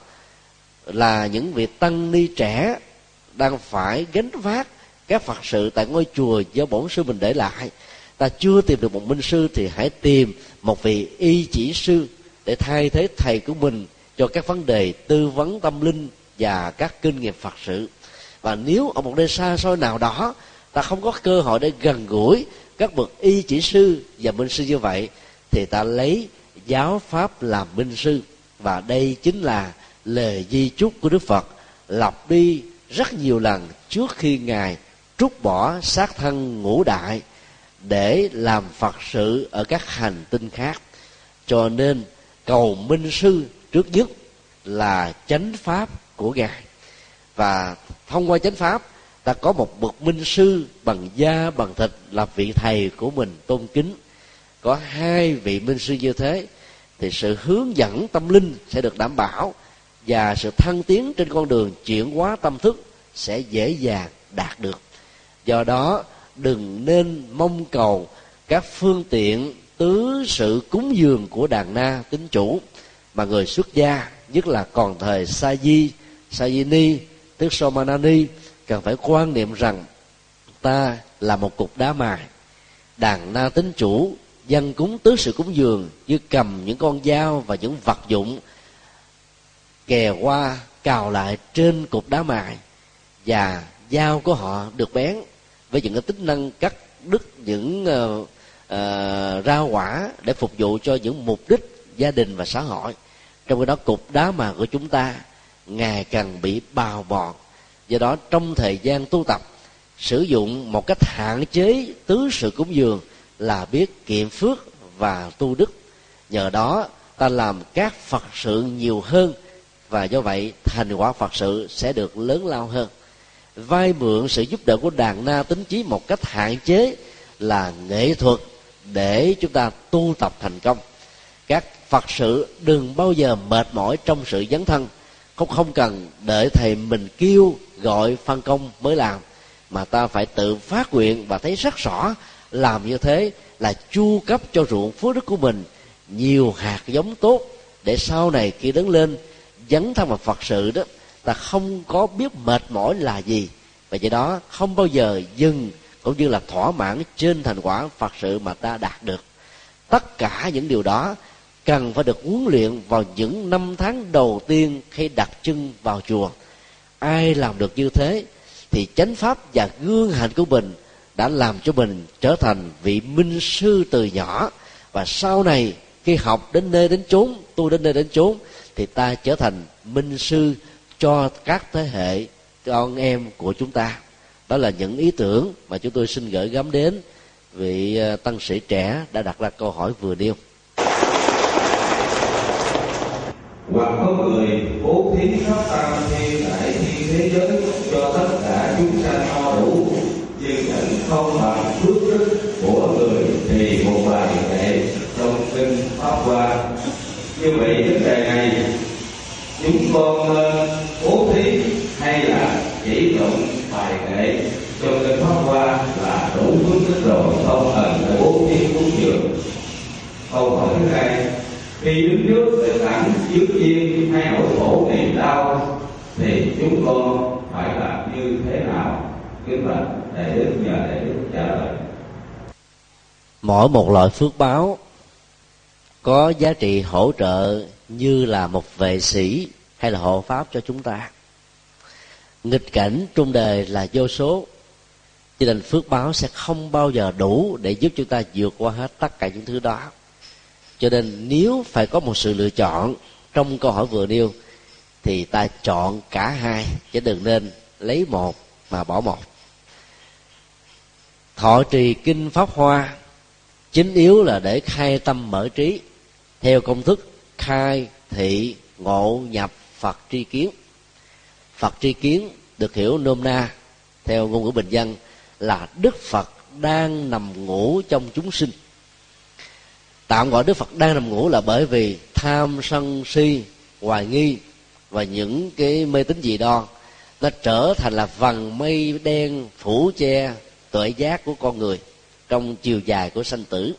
là những vị tăng ni trẻ đang phải gánh vác các Phật sự tại ngôi chùa do bổn sư mình để lại, ta chưa tìm được một minh sư thì hãy tìm một vị y chỉ sư để thay thế thầy của mình cho các vấn đề tư vấn tâm linh và các kinh nghiệm Phật sự. Và nếu ở một nơi xa xôi nào đó ta không có cơ hội để gần gũi các bậc y chỉ sư và minh sư như vậy, thì ta lấy giáo pháp làm minh sư. Và đây chính là lời di chúc của Đức Phật lặp đi rất nhiều lần trước khi Ngài trút bỏ xác thân ngũ đại để làm Phật sự ở các hành tinh khác. Cho nên cầu minh sư trước nhất là chánh pháp của Ngài, và thông qua chánh pháp ta có một bậc minh sư bằng da bằng thịt là vị thầy của mình tôn kính. Có hai vị minh sư như thế thì sự hướng dẫn tâm linh sẽ được đảm bảo, và sự thăng tiến trên con đường chuyển hóa tâm thức sẽ dễ dàng đạt được. Do đó đừng nên mong cầu các phương tiện tứ sự cúng dường của đàn na tín chủ, mà người xuất gia, nhất là còn thời sa di, sa di ni, tức Somanani, cần phải quan niệm rằng ta là một cục đá mài. Đàn na tín chủ dâng cúng tứ sự cúng dường như cầm những con dao và những vật dụng kè qua cào lại trên cục đá mài, và dao của họ được bén với những cái tính năng cắt đứt những rau quả để phục vụ cho những mục đích gia đình và xã hội. Trong khi đó cục đá mài của chúng ta ngày càng bị bào mòn. Do đó trong thời gian tu tập, sử dụng một cách hạn chế tứ sự cúng dường là biết kiệm phước và tu đức. Nhờ đó ta làm các Phật sự nhiều hơn, và do vậy thành quả Phật sự sẽ được lớn lao hơn. Vay mượn sự giúp đỡ của đàn na tín chí một cách hạn chế là nghệ thuật để chúng ta tu tập thành công. Các Phật sự đừng bao giờ mệt mỏi trong sự dấn thân, không cần đợi thầy mình kêu gọi phân công mới làm, mà ta phải tự phát nguyện và thấy rất rõ làm như thế là chu cấp cho ruộng phước đức của mình nhiều hạt giống tốt, để sau này khi đứng lên dấn thân vào Phật sự đó, ta không có biết mệt mỏi là gì, và do đó không bao giờ dừng cũng như là thỏa mãn trên thành quả Phật sự mà ta đạt được. Tất cả những điều đó cần phải được huấn luyện vào những năm tháng đầu tiên khi đặt chân vào chùa. ai làm được như thế thì chánh pháp và gương hạnh của mình đã làm cho mình trở thành vị minh sư từ nhỏ, và sau này khi học đến nơi đến chốn, tu đến nơi đến chốn, thì ta trở thành minh sư cho các thế hệ con em của chúng ta. Đó là những ý tưởng mà chúng tôi xin gửi gắm đến vị tăng sĩ trẻ đã đặt ra câu hỏi vừa nêu. Hoặc có người bố thí khắp tam thiên đại thiên thế giới cho tất cả chúng sanh no đủ, nhưng vẫn không bằng phước đức của người thì một bài kệ trong kinh Pháp Hoa. Như vậy vấn đề này chúng con bố thí hay là chỉ luận bài kệ trong kinh Pháp Hoa là đủ phước đức rồi, không cần phải bố thí cúng dường? Câu hỏi thứ hai, khi đứng trước tình cảnh dứt duyên hay nỗi khổ niềm đau thì chúng con phải làm như thế nào? Kính bạch đại đức nhờ đại đức trả lời. Mỗi một loại phước báo có giá trị hỗ trợ như là một vệ sĩ hay là hộ pháp cho chúng ta. Nghịch cảnh trong đời là vô số, cho nên phước báo sẽ không bao giờ đủ để giúp chúng ta vượt qua hết tất cả những thứ đó. Cho nên nếu phải có một sự lựa chọn trong câu hỏi vừa nêu thì ta chọn cả hai, chứ đừng nên lấy một mà bỏ một. Thọ trì kinh Pháp Hoa chính yếu là để khai tâm mở trí theo công thức khai thị ngộ nhập Phật tri kiến. Phật tri kiến được hiểu nôm na theo ngôn ngữ bình dân là Đức Phật đang nằm ngủ trong chúng sinh. Tạm gọi Đức Phật đang nằm ngủ là bởi vì tham sân si hoài nghi và những cái mê tín dị đoan nó trở thành là vầng mây đen phủ che tuệ giác của con người trong chiều dài của sanh tử.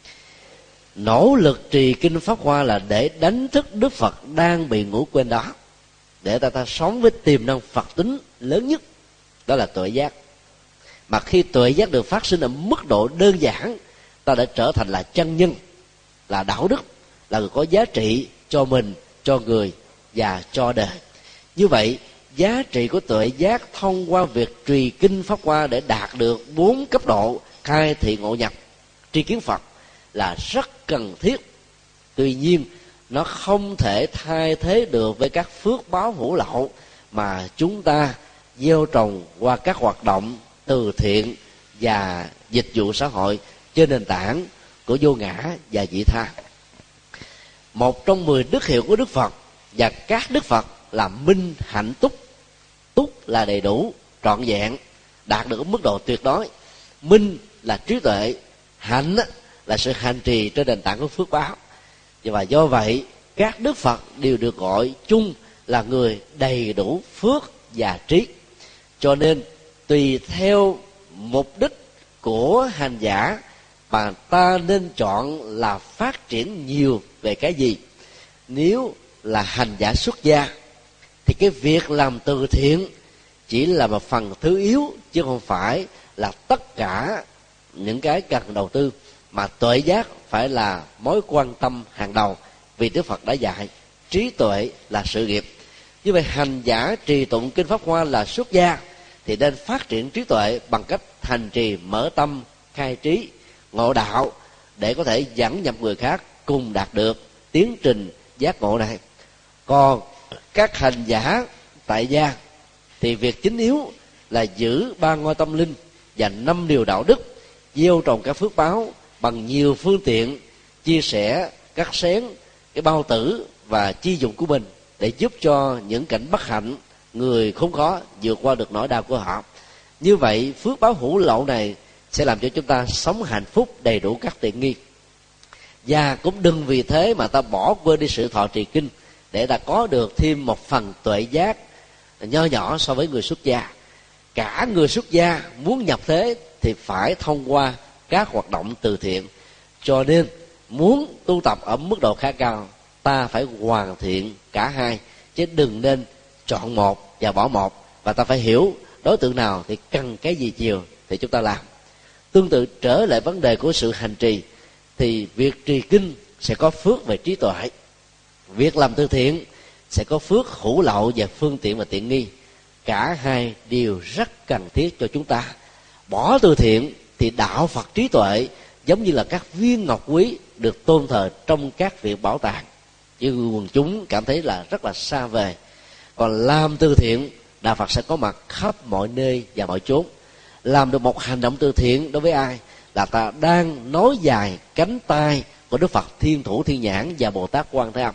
Nỗ lực trì kinh Pháp Hoa là để đánh thức Đức Phật đang bị ngủ quên đó, để ta sống với tiềm năng Phật tính lớn nhất, đó là tuệ giác. Mà khi tuệ giác được phát sinh ở mức độ đơn giản, ta đã trở thành là chân nhân, là đạo đức, là người có giá trị cho mình, cho người và cho đời. Như vậy, giá trị của tuệ giác thông qua việc trì kinh Pháp Hoa để đạt được 4 cấp độ khai thị ngộ nhập tri kiến Phật là rất cần thiết. Tuy nhiên, nó không thể thay thế được với các phước báo hữu lậu mà chúng ta gieo trồng qua các hoạt động từ thiện và dịch vụ xã hội trên nền tảng của vô ngã và vị tha. Một trong 10 đức hiệu của Đức Phật và các Đức Phật là minh, hạnh, túc. Túc là đầy đủ, trọn vẹn, đạt được mức độ tuyệt đối. Minh là trí tuệ, hạnh là sự hành trì trên nền tảng của phước báo. Và do vậy, các Đức Phật đều được gọi chung là người đầy đủ phước và trí. Cho nên, tùy theo mục đích của hành giả mà ta nên chọn là phát triển nhiều về cái gì. Nếu là hành giả xuất gia thì cái việc làm từ thiện chỉ là một phần thứ yếu, chứ không phải là tất cả những cái cần đầu tư, mà tuệ giác phải là mối quan tâm hàng đầu. Vì Đức Phật đã dạy trí tuệ là sự nghiệp. Như vậy, hành giả trì tụng kinh Pháp Hoa là xuất gia thì nên phát triển trí tuệ bằng cách hành trì mở tâm, khai trí, ngộ đạo, để có thể dẫn nhập người khác cùng đạt được tiến trình giác ngộ này. Còn các hành giả tại gia thì việc chính yếu là giữ 3 ngôi tâm linh và 5 điều đạo đức, gieo trồng các phước báo bằng nhiều phương tiện, chia sẻ, cắt xén cái bao tử và chi dụng của mình để giúp cho những cảnh bất hạnh, người khốn khó vượt qua được nỗi đau của họ. Như vậy, phước báo hữu lậu này sẽ làm cho chúng ta sống hạnh phúc đầy đủ các tiện nghi. Và cũng đừng vì thế mà ta bỏ quên đi sự thọ trì kinh để ta có được thêm một phần tuệ giác nho nhỏ so với người xuất gia. Cả người xuất gia muốn nhập thế thì phải thông qua các hoạt động từ thiện. Cho nên muốn tu tập ở mức độ khá cao, ta phải hoàn thiện cả hai, chứ đừng nên chọn một và bỏ một. Và ta phải hiểu đối tượng nào thì cần cái gì nhiều thì chúng ta làm. Tương tự trở lại vấn đề của sự hành trì, thì việc trì kinh sẽ có phước về trí tuệ, việc làm từ thiện sẽ có phước hữu lậu về phương tiện và tiện nghi. cả hai đều rất cần thiết cho chúng ta. Bỏ từ thiện thì đạo Phật trí tuệ giống như là các viên ngọc quý được tôn thờ trong các viện bảo tàng, nhưng quần chúng cảm thấy là rất là xa vời. Còn làm từ thiện, đạo Phật sẽ có mặt khắp mọi nơi và mọi chốn. Làm được một hành động từ thiện đối với ai là ta đang nối dài cánh tay của Đức Phật Thiên Thủ Thiên Nhãn và Bồ Tát Quan Thế Âm.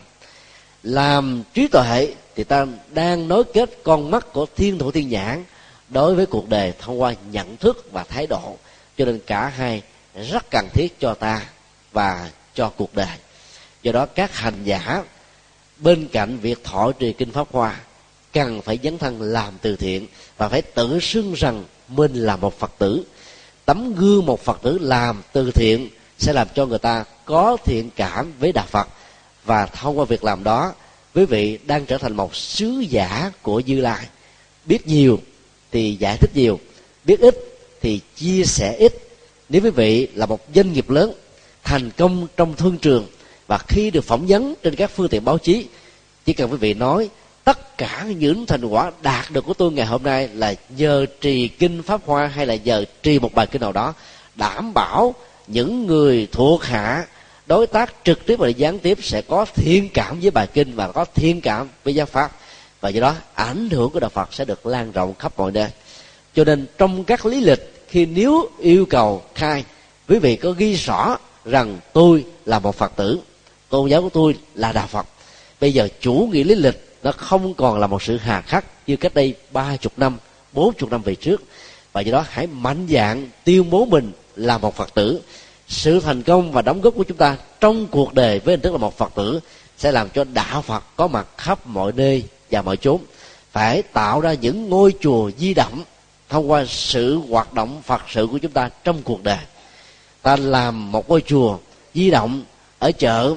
Làm trí tuệ thì ta đang nối kết con mắt của Thiên Thủ Thiên Nhãn đối với cuộc đời thông qua nhận thức và thái độ. Cho nên cả hai rất cần thiết cho ta và cho cuộc đời. Do đó các hành giả bên cạnh việc thọ trì kinh Pháp Hoa cần phải dấn thân làm từ thiện và phải tự xưng rằng mình là một Phật tử. Tấm gương một Phật tử làm từ thiện sẽ làm cho người ta có thiện cảm với đạo Phật, và thông qua việc làm đó, quý vị đang trở thành một sứ giả của Như Lai. Biết nhiều thì giải thích nhiều, biết ít thì chia sẻ ít. Nếu quý vị là một doanh nghiệp lớn thành công trong thương trường, và khi được phỏng vấn trên các phương tiện báo chí, chỉ cần quý vị nói tất cả những thành quả đạt được của tôi ngày hôm nay là nhờ trì kinh Pháp Hoa hay là nhờ trì một bài kinh nào đó, đảm bảo những người thuộc hạ, đối tác trực tiếp và gián tiếp sẽ có thiện cảm với bài kinh và có thiện cảm với giáo pháp, và do đó ảnh hưởng của đạo Phật sẽ được lan rộng khắp mọi nơi. Cho nên trong các lý lịch, khi nếu yêu cầu khai, quý vị có ghi rõ rằng tôi là một Phật tử, tôn giáo của tôi là đạo Phật. Bây giờ chủ nghĩa lý lịch nó không còn là một sự hà khắc như cách đây 30 năm, 40 năm về trước. Và do đó hãy mạnh dạn tuyên bố mình là một Phật tử. Sự thành công và đóng góp của chúng ta trong cuộc đời với hình thức là một Phật tử sẽ làm cho đạo Phật có mặt khắp mọi nơi và mọi chốn. Phải tạo ra những ngôi chùa di động thông qua sự hoạt động Phật sự của chúng ta trong cuộc đời. Ta làm một ngôi chùa di động ở chợ,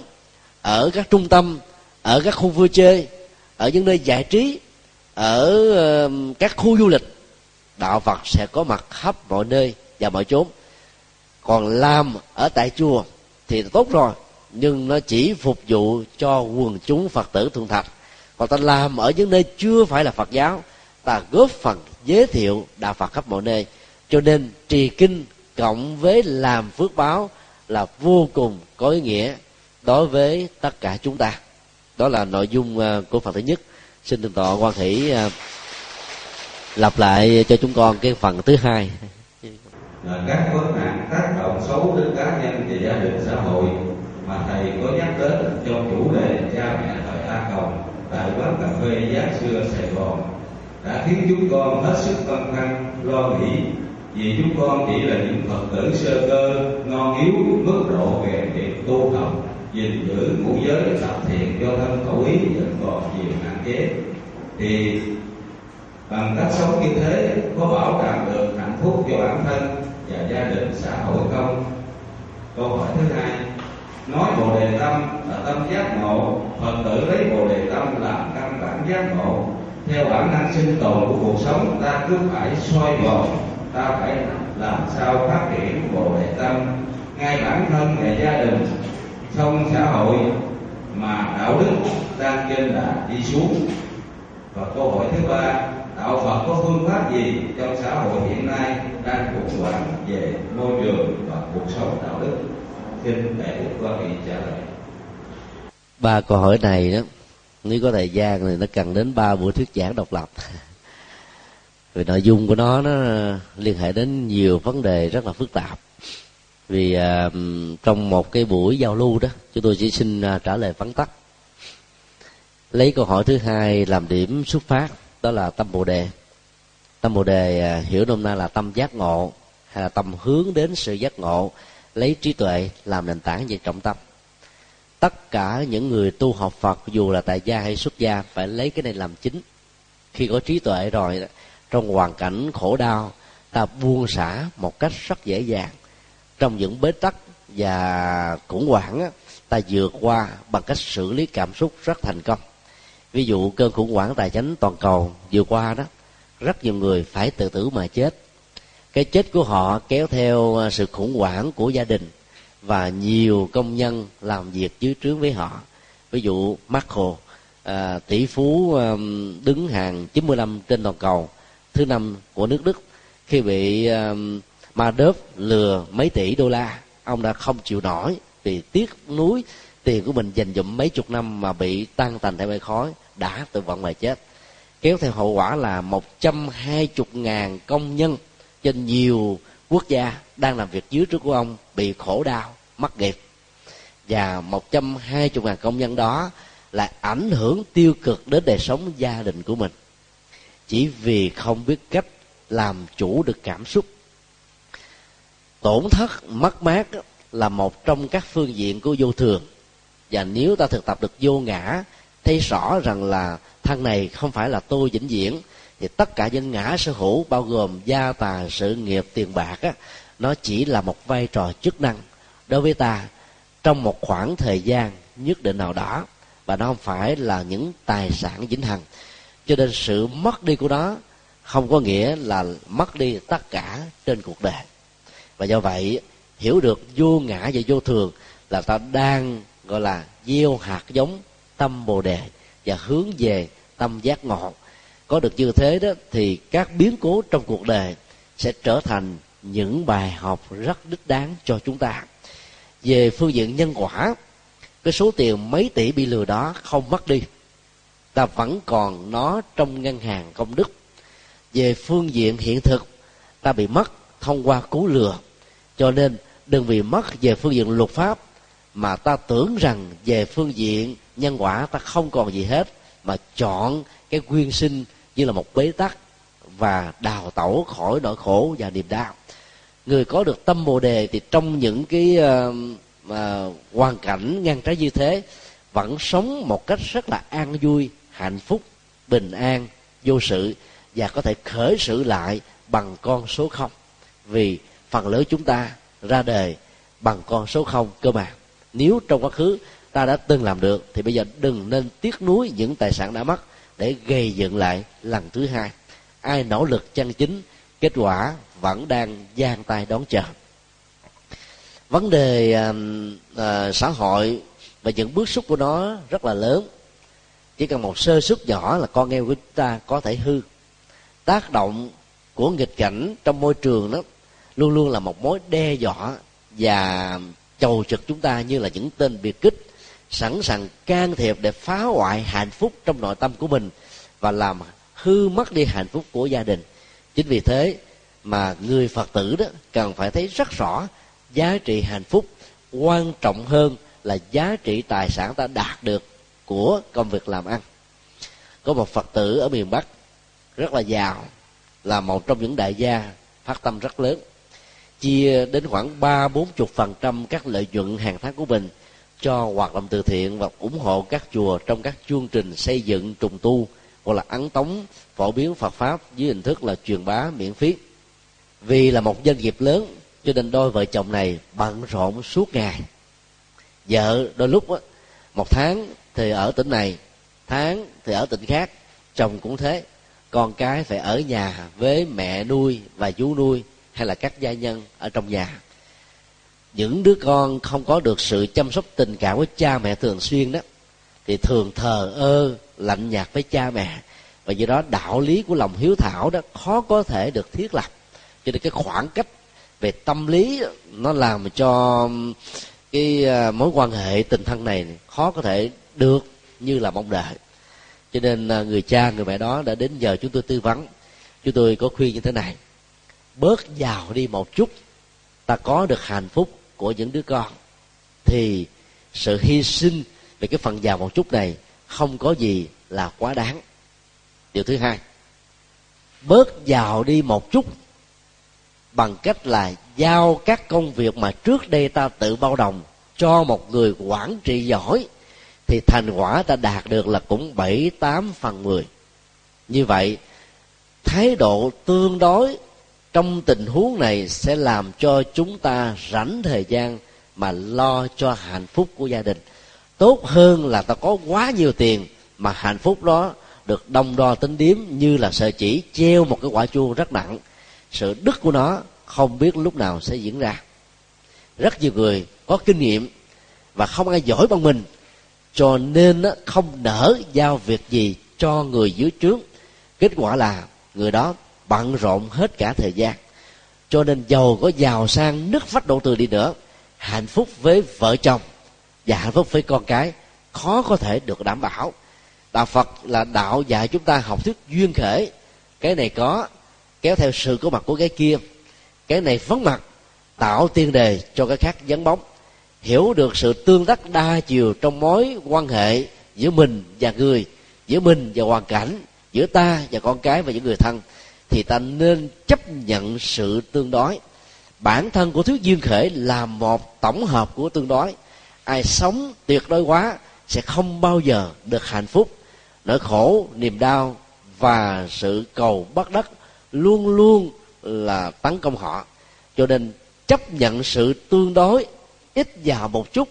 ở các trung tâm, ở các khu vui chơi, ở những nơi giải trí, ở các khu du lịch, đạo Phật sẽ có mặt khắp mọi nơi và mọi chốn. Còn làm ở tại chùa thì tốt rồi, nhưng nó chỉ phục vụ cho quần chúng Phật tử thuần thành. Còn ta làm ở những nơi chưa phải là Phật giáo, ta góp phần giới thiệu đạo Phật khắp mọi nơi. Cho nên trì kinh cộng với làm phước báo là vô cùng có ý nghĩa đối với tất cả chúng ta. Đó là nội dung của phần thứ nhất. Xin thượng tọa Quan Hỷ lặp lại cho chúng con cái phần thứ hai. Là các vấn nạn tác động xấu đến cá nhân và gia đình xã hội mà thầy có nhắc đến trong chủ đề cha mẹ thời A Cộng tại quán cà phê Giác Xưa Sài Gòn đã khiến chúng con hết sức băn khoăn lo nghĩ, vì chúng con chỉ là những Phật tử sơ cơ, ngon yếu, mức độ về việc tu học, gìn giữ ngũ giới, tập thiện do thân khẩu ý vẫn còn nhiều hạn chế. Thì bằng cách sống như thế có bảo đảm được hạnh phúc cho bản thân và gia đình xã hội không? Câu hỏi thứ hai, nói Bồ Đề Tâm là tâm giác ngộ, Phật tử lấy Bồ Đề Tâm làm căn bản giác ngộ. Theo bản năng sinh tồn của cuộc sống, ta cứ phải soi bò, ta phải làm sao phát triển Bồ Đề Tâm ngay bản thân và gia đình, không xã hội mà đạo đức đang trên đà đi xuống. Và câu hỏi thứ ba, đạo Phật có phương pháp gì trong xã hội hiện nay đang khủng hoảng về môi trường và cuộc sống đạo đức? Xin đại đức Quan Hỷ trả lời. 3 câu hỏi này đó, nếu có thời gian thì nó cần đến 3 buổi thuyết giảng độc lập. Vì nội dung của nó liên hệ đến nhiều vấn đề rất là phức tạp. Vì trong một cái buổi giao lưu đó, chúng tôi chỉ xin trả lời vắn tắt. Lấy câu hỏi thứ hai làm điểm xuất phát, đó là tâm Bồ Đề. Tâm Bồ Đề hiểu nôm na là tâm giác ngộ, hay là tâm hướng đến sự giác ngộ, lấy trí tuệ làm nền tảng về trọng tâm. Tất cả những người tu học Phật, dù là tại gia hay xuất gia, phải lấy cái này làm chính. Khi có trí tuệ rồi, trong hoàn cảnh khổ đau, ta buông xả một cách rất dễ dàng. Trong những bế tắc và khủng hoảng, ta vượt qua bằng cách xử lý cảm xúc rất thành công. Ví dụ cơn khủng hoảng tài chính toàn cầu vừa qua đó, rất nhiều người phải tự tử mà chết. Cái chết của họ kéo theo sự khủng hoảng của gia đình và nhiều công nhân làm việc dưới trướng với họ. Ví dụ Marco tỷ phú đứng hàng 95 trên toàn cầu, thứ 5 của nước Đức, khi bị Madoff lừa mấy tỷ đô la, ông đã không chịu nổi vì tiếc nuối tiền của mình dành dụm mấy chục năm mà bị tan tành theo mây khói, đã tự vận mà chết. Kéo theo hậu quả là 120.000 công nhân trên nhiều quốc gia đang làm việc dưới trướng của ông bị khổ đau, mất nghiệp. Và 120.000 công nhân đó lại ảnh hưởng tiêu cực đến đời sống gia đình của mình, chỉ vì không biết cách làm chủ được cảm xúc. Tổn thất, mất mát là một trong các phương diện của vô thường. Và nếu ta thực tập được vô ngã, thấy rõ rằng là thân này không phải là tôi vĩnh viễn, thì tất cả những ngã sở hữu, bao gồm gia tài, sự nghiệp, tiền bạc á, nó chỉ là một vai trò chức năng đối với ta trong một khoảng thời gian nhất định nào đó, và nó không phải là những tài sản vĩnh hằng. Cho nên sự mất đi của nó không có nghĩa là mất đi tất cả trên cuộc đời. Và do vậy, hiểu được vô ngã và vô thường là ta đang gọi là gieo hạt giống tâm Bồ Đề và hướng về tâm giác ngộ. Có được như thế đó thì các biến cố trong cuộc đời sẽ trở thành những bài học rất đích đáng cho chúng ta. Về phương diện nhân quả, cái số tiền mấy tỷ bị lừa đó không mất đi, ta vẫn còn nó trong ngân hàng công đức. Về phương diện hiện thực, ta bị mất thông qua cú lừa. Cho nên đừng vì mất về phương diện luật pháp mà ta tưởng rằng về phương diện nhân quả ta không còn gì hết, mà chọn cái quyên sinh như là một bế tắc và đào tẩu khỏi nỗi khổ và niềm đau. Người có được tâm Bồ Đề thì trong những cái hoàn cảnh ngang trái như thế vẫn sống một cách rất là an vui, hạnh phúc, bình an, vô sự, và có thể khởi sự lại bằng con số 0. Vì phần lớn chúng ta ra đời bằng con số 0 cơ mà. Nếu trong quá khứ ta đã từng làm được thì bây giờ đừng nên tiếc nuối những tài sản đã mất để gây dựng lại lần thứ hai. Ai nỗ lực chân chính, kết quả vẫn đang giang tay đón chờ. Vấn đề xã hội và những bước xúc của nó rất là lớn. Chỉ cần một sơ suất nhỏ là con em của chúng ta có thể hư. Tác động của nghịch cảnh trong môi trường đó luôn luôn là một mối đe dọa và chầu trực chúng ta như là những tên biệt kích, sẵn sàng can thiệp để phá hoại hạnh phúc trong nội tâm của mình và làm hư mất đi hạnh phúc của gia đình. Chính vì thế mà người Phật tử đó cần phải thấy rất rõ giá trị hạnh phúc quan trọng hơn là giá trị tài sản ta đạt được của công việc làm ăn. Có một Phật tử ở miền Bắc rất là giàu, là một trong những đại gia phát tâm rất lớn, chia đến khoảng 30-40% các lợi nhuận hàng tháng của mình cho hoạt động từ thiện và ủng hộ các chùa trong các chương trình xây dựng, trùng tu hoặc là ấn tống phổ biến Phật pháp dưới hình thức là truyền bá miễn phí. Vì là một doanh nghiệp lớn cho nên đôi vợ chồng này bận rộn suốt ngày. Vợ đôi lúc á, một tháng thì ở tỉnh này, tháng thì ở tỉnh khác, chồng cũng thế. Con cái phải ở nhà với mẹ nuôi và chú nuôi hay là các gia nhân ở trong nhà. Những đứa con không có được sự chăm sóc tình cảm của cha mẹ thường xuyên đó thì thường thờ ơ, lạnh nhạt với cha mẹ, và do đó đạo lý của lòng hiếu thảo đó khó có thể được thiết lập. Cho nên cái khoảng cách về tâm lý nó làm cho cái mối quan hệ tình thân này khó có thể được như là mong đợi. Cho nên người cha người mẹ đó đã đến giờ chúng tôi tư vấn. Chúng tôi có khuyên như thế này: bớt giàu đi một chút, ta có được hạnh phúc của những đứa con, thì sự hy sinh về cái phần giàu một chút này không có gì là quá đáng. Điều thứ hai, bớt giàu đi một chút bằng cách là giao các công việc mà trước đây ta tự bao đồng cho một người quản trị giỏi, thì thành quả ta đạt được là cũng 7-8/10. Như vậy, thái độ tương đối trong tình huống này sẽ làm cho chúng ta rảnh thời gian mà lo cho hạnh phúc của gia đình. Tốt hơn là ta có quá nhiều tiền mà hạnh phúc đó được đong đo tính điếm như là sợi chỉ treo một cái quả chuông rất nặng. Sự đứt của nó không biết lúc nào sẽ diễn ra. Rất nhiều người có kinh nghiệm và không ai giỏi bằng mình cho nên không nỡ giao việc gì cho người dưới trướng. Kết quả là người đó bận rộn hết cả thời gian. Cho nên giàu có giàu sang nứt vách độ tường đi nữa, hạnh phúc với vợ chồng và hạnh phúc với con cái khó có thể được đảm bảo. Đạo Phật là đạo dạy chúng ta học thuyết duyên khởi. Cái này có kéo theo sự có mặt của cái kia, cái này vắng mặt tạo tiền đề cho cái khác vắng bóng. Hiểu được sự tương tác đa chiều trong mối quan hệ giữa mình và người, giữa mình và hoàn cảnh, giữa ta và con cái và những người thân, thì ta nên chấp nhận sự tương đối. Bản thân của thuyết duyên khởi là một tổng hợp của tương đối. Ai sống tuyệt đối hóa sẽ không bao giờ được hạnh phúc. Nỗi khổ, niềm đau và sự cầu bất đắc luôn luôn là tấn công họ. Cho nên chấp nhận sự tương đối ít giàu một chút,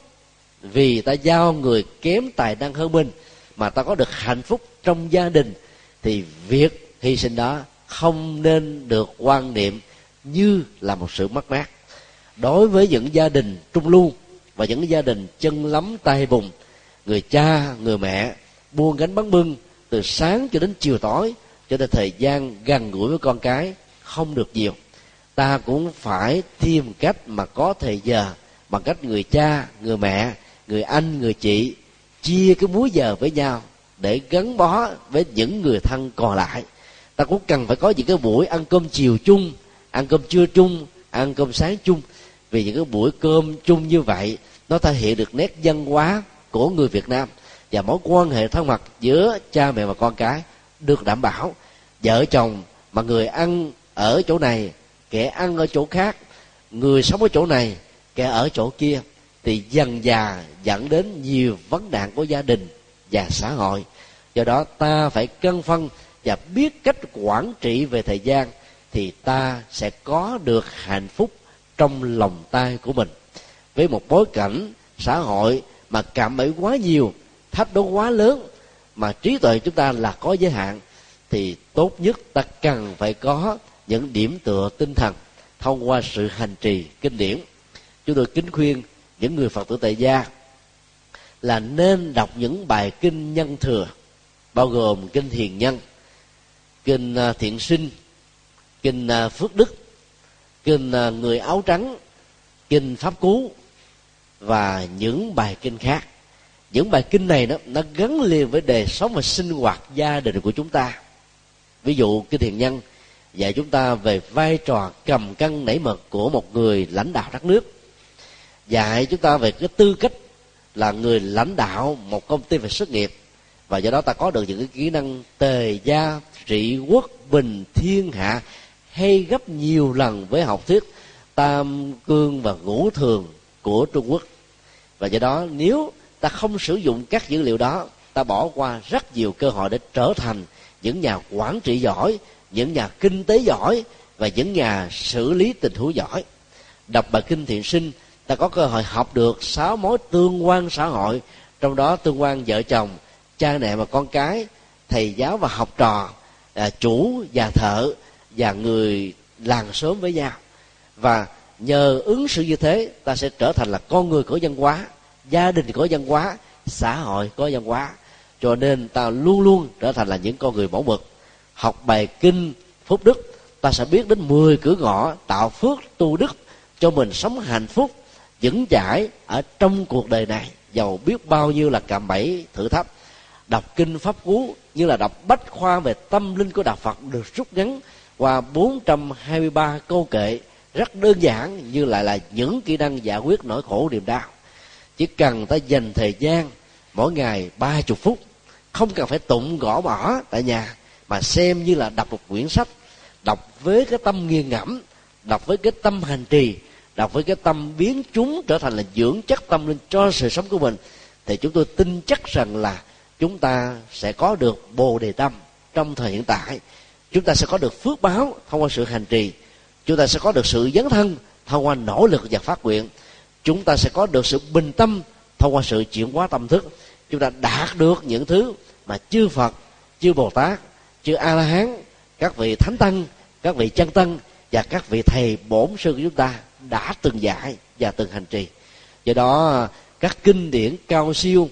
vì ta giao người kém tài năng hơn mình mà ta có được hạnh phúc trong gia đình, thì việc hy sinh đó không nên được quan niệm như là một sự mất mát. Đối với những gia đình trung lưu và những gia đình chân lấm tay bùn, người cha, người mẹ buông gánh bán bưng từ sáng cho đến chiều tối, cho nên thời gian gần gũi với con cái không được nhiều. Ta cũng phải tìm cách mà có thời giờ, bằng cách người cha, người mẹ, người anh, người chị chia cái múi giờ với nhau để gắn bó với những người thân còn lại. Ta cũng cần phải có những cái buổi ăn cơm chiều chung, ăn cơm trưa chung, ăn cơm sáng chung. Vì những cái buổi cơm chung như vậy nó thể hiện được nét văn hóa của người Việt Nam, và mối quan hệ thân mật giữa cha mẹ và con cái được đảm bảo. Vợ chồng mà người ăn ở chỗ này, kẻ ăn ở chỗ khác, người sống ở chỗ này, kẻ ở chỗ kia, thì dần dà dẫn đến nhiều vấn nạn của gia đình và xã hội. Do đó ta phải cân phân và biết cách quản trị về thời gian, thì ta sẽ có được hạnh phúc trong lòng tay của mình. Với một bối cảnh xã hội mà cạm bẫy quá nhiều, thách đố quá lớn, mà trí tuệ chúng ta là có giới hạn, thì tốt nhất ta cần phải có những điểm tựa tinh thần thông qua sự hành trì kinh điển. Chúng tôi kính khuyên những người Phật tử tại gia là nên đọc những bài kinh nhân thừa, bao gồm kinh Hiền Nhân, kinh Thiện Sinh, kinh Phước Đức, kinh Người Áo Trắng, kinh Pháp Cú và những bài kinh khác. Những bài kinh này nó gắn liền với đời sống và sinh hoạt gia đình của chúng ta. Ví dụ kinh Hiền Nhân dạy chúng ta về vai trò cầm cân nảy mực của một người lãnh đạo đất nước, dạy chúng ta về cái tư cách là người lãnh đạo một công ty về sự nghiệp, và do đó ta có được những cái kỹ năng tề gia trị quốc bình thiên hạ hay gấp nhiều lần với học thuyết tam cương và ngũ thường của Trung Quốc. Và do đó nếu ta không sử dụng các dữ liệu đó, ta bỏ qua rất nhiều cơ hội để trở thành những nhà quản trị giỏi, những nhà kinh tế giỏi và những nhà xử lý tình huống giỏi. Đọc bài kinh Thiện Sinh, ta có cơ hội học được 6 mối tương quan xã hội, trong đó tương quan vợ chồng, cha mẹ và con cái, thầy giáo và học trò, chủ và thợ và người làng xóm với nhau. Và nhờ ứng xử như thế, ta sẽ trở thành là con người có văn hóa, gia đình có văn hóa, xã hội có văn hóa. Cho nên ta luôn luôn trở thành là những con người mẫu mực. Học bài kinh Phúc Đức, ta sẽ biết đến 10 cửa ngõ tạo phước tu đức cho mình sống hạnh phúc vững chãi ở trong cuộc đời này, dầu biết bao nhiêu là cạm bẫy thử thách. Đọc kinh Pháp Cú như là đọc bách khoa về tâm linh của đạo Phật, được rút ngắn qua 423 câu kệ rất đơn giản, như lại là những kỹ năng giải quyết nỗi khổ niềm đau. Chỉ cần ta dành thời gian mỗi ngày 30 phút, không cần phải tụng gõ mõ tại nhà, mà xem như là đọc một quyển sách, đọc với cái tâm nghiền ngẫm, đọc với cái tâm hành trì, đọc với cái tâm biến chúng trở thành là dưỡng chất tâm linh cho sự sống của mình, thì chúng tôi tin chắc rằng là chúng ta sẽ có được Bồ Đề Tâm trong thời hiện tại. Chúng ta sẽ có được phước báo thông qua sự hành trì. Chúng ta sẽ có được sự dấn thân thông qua nỗ lực và phát nguyện. Chúng ta sẽ có được sự bình tâm thông qua sự chuyển hóa tâm thức. Chúng ta đạt được những thứ mà chư Phật, chư Bồ Tát, chư A La Hán, các vị Thánh Tăng, các vị Chân Tăng và các vị thầy bổn sư của chúng ta đã từng dạy và từng hành trì. Do đó các kinh điển cao siêu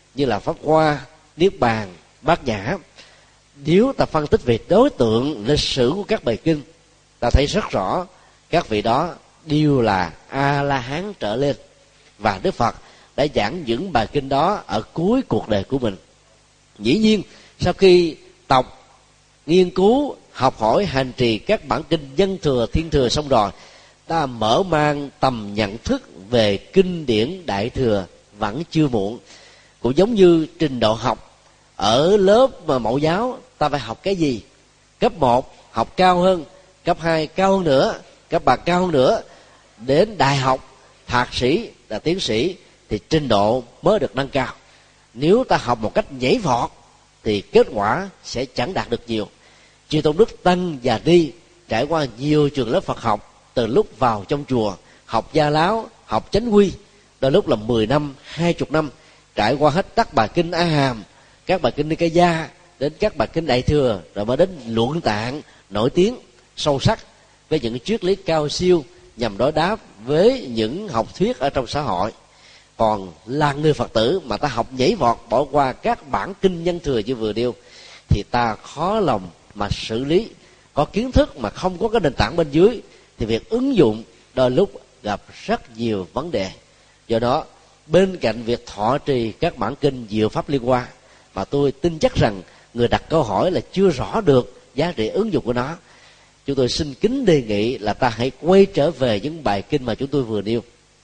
như là Pháp Hoa, Niết Bàn, Bát Nhã, nếu ta phân tích về đối tượng lịch sử của các bài kinh, ta thấy rất rõ các vị đó đều là A-la-hán trở lên, và Đức Phật đã giảng những bài kinh đó ở cuối cuộc đời của mình. Dĩ nhiên sau khi đọc, nghiên cứu, học hỏi, hành trì các bản kinh Nhân Thừa, Thiên Thừa xong rồi, ta mở mang tầm nhận thức về kinh điển Đại Thừa vẫn chưa muộn. Cũng giống như trình độ học ở lớp mẫu giáo, ta phải học cái gì? Cấp 1 học cao hơn, cấp 2 cao hơn nữa, cấp 3 cao hơn nữa, đến đại học, thạc sĩ là tiến sĩ thì trình độ mới được nâng cao. Nếu ta học một cách nhảy vọt thì kết quả sẽ chẳng đạt được nhiều. Chư Tôn Đức Tăng Già Đi trải qua nhiều trường lớp Phật học, từ lúc vào trong chùa học Gia Láo, học Chánh Quy, đôi lúc là 10 năm, 20 năm, trải qua hết các bài kinh A Hàm, các bài kinh Nikaya, đến các bài kinh Đại Thừa, rồi mới đến Luận Tạng nổi tiếng sâu sắc với những triết lý cao siêu nhằm đối đáp với những học thuyết ở trong xã hội. Còn là người Phật tử mà ta học nhảy vọt, bỏ qua các bản kinh Nhân Thừa như vừa nêu, thì ta khó lòng mà xử lý. Có kiến thức mà không có cái nền tảng bên dưới thì việc ứng dụng đôi lúc gặp rất nhiều vấn đề. Do đó, bên cạnh việc thọ trì các bản kinh diệu pháp liên quan, mà tôi tin chắc rằng người đặt câu hỏi là chưa rõ được giá trị ứng dụng của nó, chúng tôi xin kính đề nghị là ta hãy quay trở về những bài kinh mà chúng tôi vừa nêu.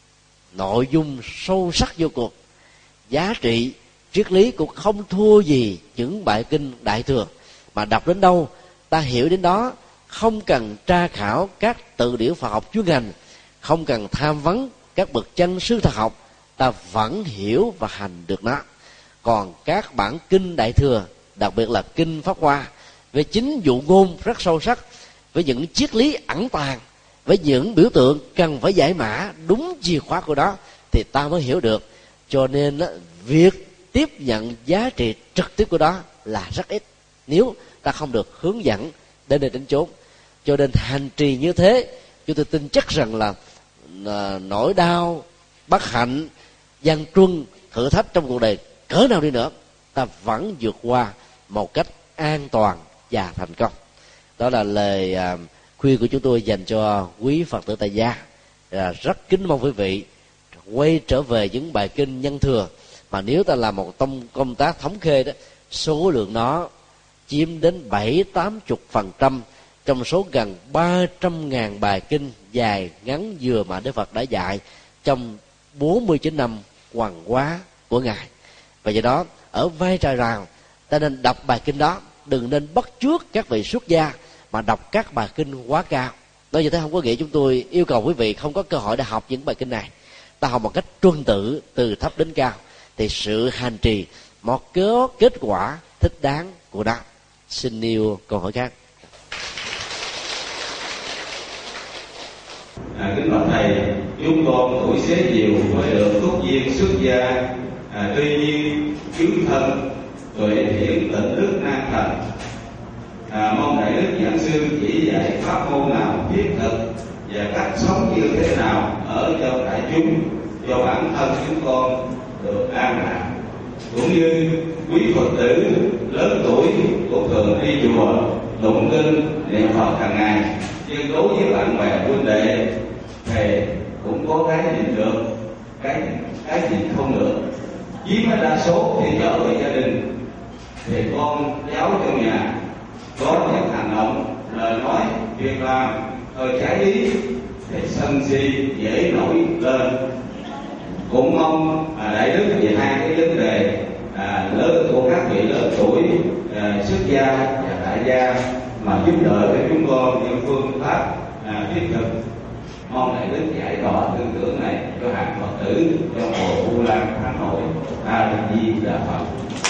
Nội dung sâu sắc vô cùng, giá trị triết lý cũng không thua gì những bài kinh Đại Thừa, mà đọc đến đâu ta hiểu đến đó, không cần tra khảo các từ điển Phật học chuyên ngành, không cần tham vấn các bậc chân sư Phật học, ta vẫn hiểu và hành được nó. Còn các bản kinh Đại Thừa, đặc biệt là kinh Pháp Hoa, với chính dụ ngôn rất sâu sắc, với những triết lý ẩn tàng, với những biểu tượng cần phải giải mã đúng chìa khóa của đó, thì ta mới hiểu được. Cho nên việc tiếp nhận giá trị trực tiếp của đó là rất ít, nếu ta không được hướng dẫn đến nơi đến chốn. Cho nên hành trì như thế, chúng tôi tin chắc rằng là nỗi đau, bất hạnh, gian truân, thử thách trong cuộc đời cỡ nào đi nữa, ta vẫn vượt qua một cách an toàn và thành công. Đó là lời khuyên của chúng tôi dành cho quý Phật tử tại gia. Rất kính mong quý vị quay trở về những bài kinh Nhân Thừa, mà nếu ta làm một công tác thống kê đó, số lượng nó chiếm đến 70-80% trong số gần 300.000 bài kinh dài ngắn vừa mà Đức Phật đã dạy trong 49 năm hoàng hóa của Ngài. Và do đó ở vai trò nào ta nên đọc bài kinh đó, đừng nên bắt chước các vị xuất gia mà đọc các bài kinh quá cao. Nói như thế không có nghĩa chúng tôi yêu cầu quý vị không có cơ hội để học những bài kinh này. Ta học một cách tuân tự từ thấp đến cao, thì sự hành trì một kết quả thích đáng của nó. Xin nêu câu hỏi khác. Kính bạch thầy, chúng con tuổi xế chiều mới được túc duyên xuất gia, tuy nhiên chứng thân tuệ thiện tịnh đức an thành. Mong đại đức giảng sư chỉ dạy pháp môn nào thiết thực và cách sống như thế nào ở trong đại chúng cho bản thân chúng con được an lạc, cũng như quý Phật tử lớn tuổi cũng thường đi chùa tụng kinh niệm Phật hàng ngày, nhưng đối với bạn bè huynh đệ thì cũng có cái nhìn được, cái nhìn không được. Chiếm đa số thì trở về gia đình thì con cháu trong nhà có những hành động, lời nói, việc làm hơi trái ý thì sân si dễ nổi lên. Cũng mong đại đức về hai cái vấn đề lớn của các vị lớn tuổi, xuất gia và tại gia mà giúp đỡ để chúng con những phương pháp thiết thực. Mong đại đức giải tỏa tư tưởng này cho hàng Phật tử trong hội Vu Lan Hà Nội. A Di Đà Phật.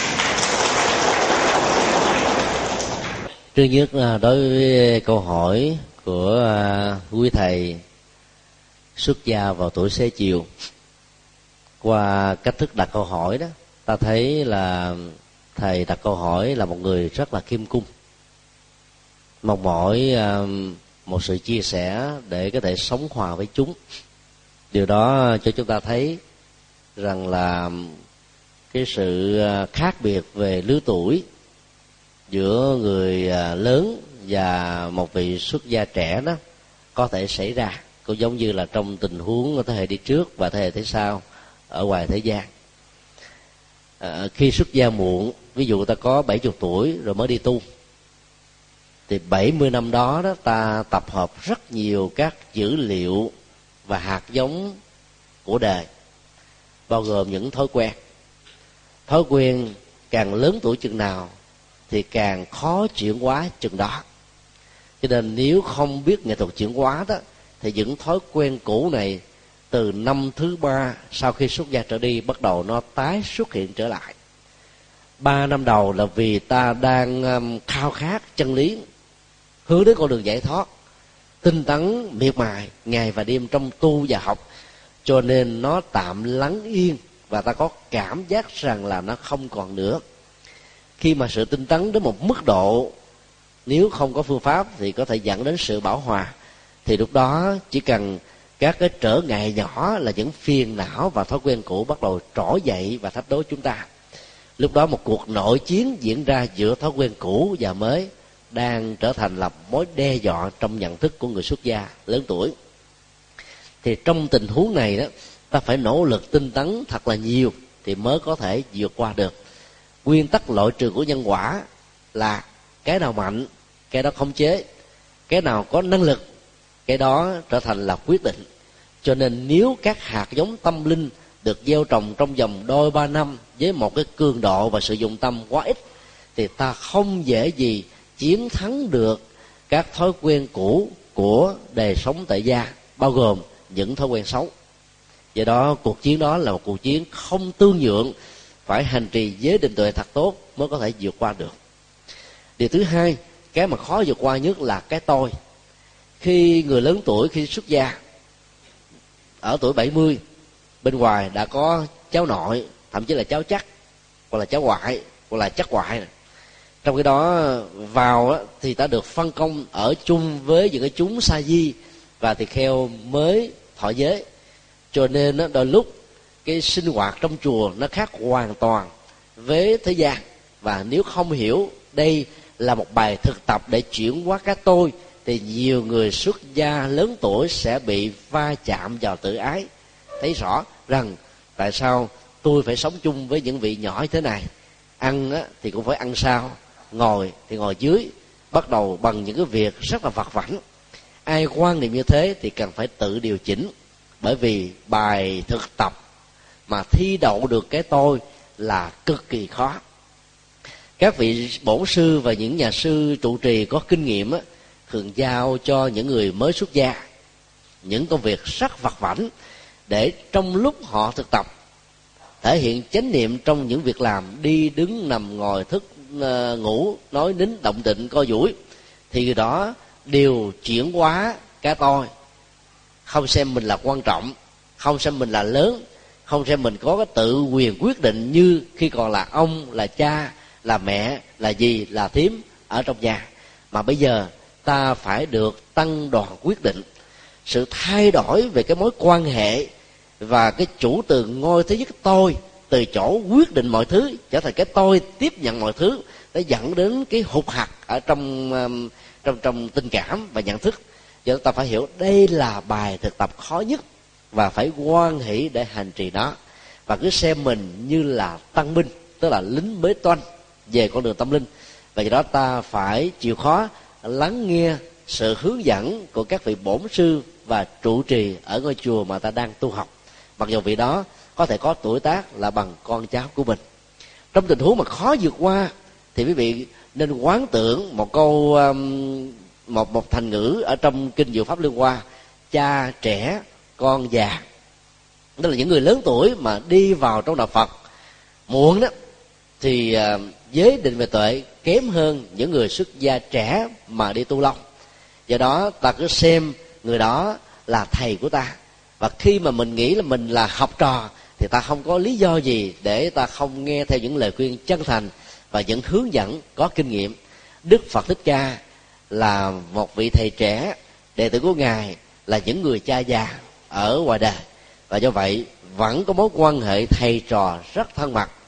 Trước nhất đối với câu hỏi của quý thầy xuất gia vào tuổi xế chiều, qua cách thức đặt câu hỏi đó, ta thấy là thầy đặt câu hỏi là một người rất là khiêm cung, mong mỏi một sự chia sẻ để có thể sống hòa với chúng. Điều đó cho chúng ta thấy rằng là cái sự khác biệt về lứa tuổi giữa người lớn và một vị xuất gia trẻ đó có thể xảy ra, cũng giống như là trong tình huống thế hệ đi trước và thế hệ thế sau ở ngoài thế gian. Khi xuất gia muộn, ví dụ ta có 70 tuổi rồi mới đi tu, thì 70 năm đó ta tập hợp rất nhiều các dữ liệu và hạt giống của đời, bao gồm những thói quen. Thói quen càng lớn tuổi chừng nào thì càng khó chuyển hóa chừng đó. Cho nên nếu không biết nghệ thuật chuyển hóa đó, thì những thói quen cũ này từ năm thứ 3 sau khi xuất gia trở đi bắt đầu nó tái xuất hiện trở lại. 3 năm đầu là vì ta đang khao khát chân lý, hướng đến con đường giải thoát, tinh tấn miệt mài ngày và đêm trong tu và học, cho nên nó tạm lắng yên và ta có cảm giác rằng là nó không còn nữa. Khi mà sự tinh tấn đến một mức độ, nếu không có phương pháp thì có thể dẫn đến sự bão hòa, thì lúc đó chỉ cần các cái trở ngại nhỏ là những phiền não và thói quen cũ bắt đầu trỗi dậy và thách đố chúng ta. Lúc đó một cuộc nội chiến diễn ra giữa thói quen cũ và mới đang trở thành là mối đe dọa trong nhận thức của người xuất gia lớn tuổi. Thì trong tình huống này đó, ta phải nỗ lực tinh tấn thật là nhiều thì mới có thể vượt qua được. Nguyên tắc loại trừ của nhân quả là cái nào mạnh, cái đó khống chế, cái nào có năng lực, cái đó trở thành là quyết định. Cho nên nếu các hạt giống tâm linh được gieo trồng trong vòng đôi 3 năm với một cái cường độ và sự dụng tâm quá ít, thì ta không dễ gì chiến thắng được các thói quen cũ của đời sống tại gia, bao gồm những thói quen xấu. Do đó cuộc chiến đó là một cuộc chiến không tương nhượng, phải hành trì giới định tuệ thật tốt mới có thể vượt qua được. Điều thứ hai, cái mà khó vượt qua nhất là cái tôi. Khi người lớn tuổi, khi xuất gia ở tuổi 70, bên ngoài đã có cháu nội, thậm chí là cháu chắc, hoặc là cháu ngoại, hoặc là chắc ngoại. Trong cái đó vào thì ta được phân công ở chung với những cái chúng sa di và tỳ kheo mới thọ giới. Cho nên đôi lúc cái sinh hoạt trong chùa nó khác hoàn toàn với thế gian. Và nếu không hiểu đây là một bài thực tập để chuyển hóa cái tôi, thì nhiều người xuất gia lớn tuổi sẽ bị va chạm vào tự ái, thấy rõ rằng tại sao tôi phải sống chung với những vị nhỏ như thế này, ăn thì cũng phải ăn sao, ngồi thì ngồi dưới, bắt đầu bằng những cái việc rất là vặt vãnh. Ai quan niệm như thế thì cần phải tự điều chỉnh, bởi vì bài thực tập mà thi đậu được cái tôi là cực kỳ khó. Các vị bổn sư và những nhà sư trụ trì có kinh nghiệm thường giao cho những người mới xuất gia những công việc rất vặt vãnh, để trong lúc họ thực tập thể hiện chánh niệm trong những việc làm, đi đứng nằm ngồi thức ngủ, nói nín động tịnh co duỗi, thì người đó đều chuyển hóa cái tôi, không xem mình là quan trọng, không xem mình là lớn, không xem mình có cái tự quyền quyết định như khi còn là ông, là cha, là mẹ, là dì, là thím ở trong nhà. Mà bây giờ ta phải được tăng đoàn quyết định. Sự thay đổi về cái mối quan hệ và cái chủ từ ngôi thứ nhất tôi, từ chỗ quyết định mọi thứ trở thành cái tôi tiếp nhận mọi thứ, đã dẫn đến cái hụt hặc ở trong tình cảm và nhận thức. Giờ ta phải hiểu đây là bài thực tập khó nhất và phải hoan hỷ để hành trì nó, và cứ xem mình như là tăng binh, tức là lính bế toanh về con đường tâm linh. Và do đó ta phải chịu khó lắng nghe sự hướng dẫn của các vị bổn sư và trụ trì ở ngôi chùa mà ta đang tu học, mặc dù vị đó có thể có tuổi tác là bằng con cháu của mình. Trong tình huống mà khó vượt qua thì quý vị nên quán tưởng một câu một thành ngữ ở trong kinh Diệu Pháp Liên Hoa: cha trẻ con già. Tức là những người lớn tuổi mà đi vào trong đạo Phật muộn đó thì giới định về tuệ kém hơn những người xuất gia trẻ mà đi tu lâu. Do đó ta cứ xem người đó là thầy của ta, và khi mà mình nghĩ là mình là học trò thì ta không có lý do gì để ta không nghe theo những lời khuyên chân thành và những hướng dẫn có kinh nghiệm. Đức Phật Thích Ca là một vị thầy trẻ, đệ tử của Ngài là những người cha già ở ngoài đời, và do vậy vẫn có mối quan hệ thầy trò rất thân mật.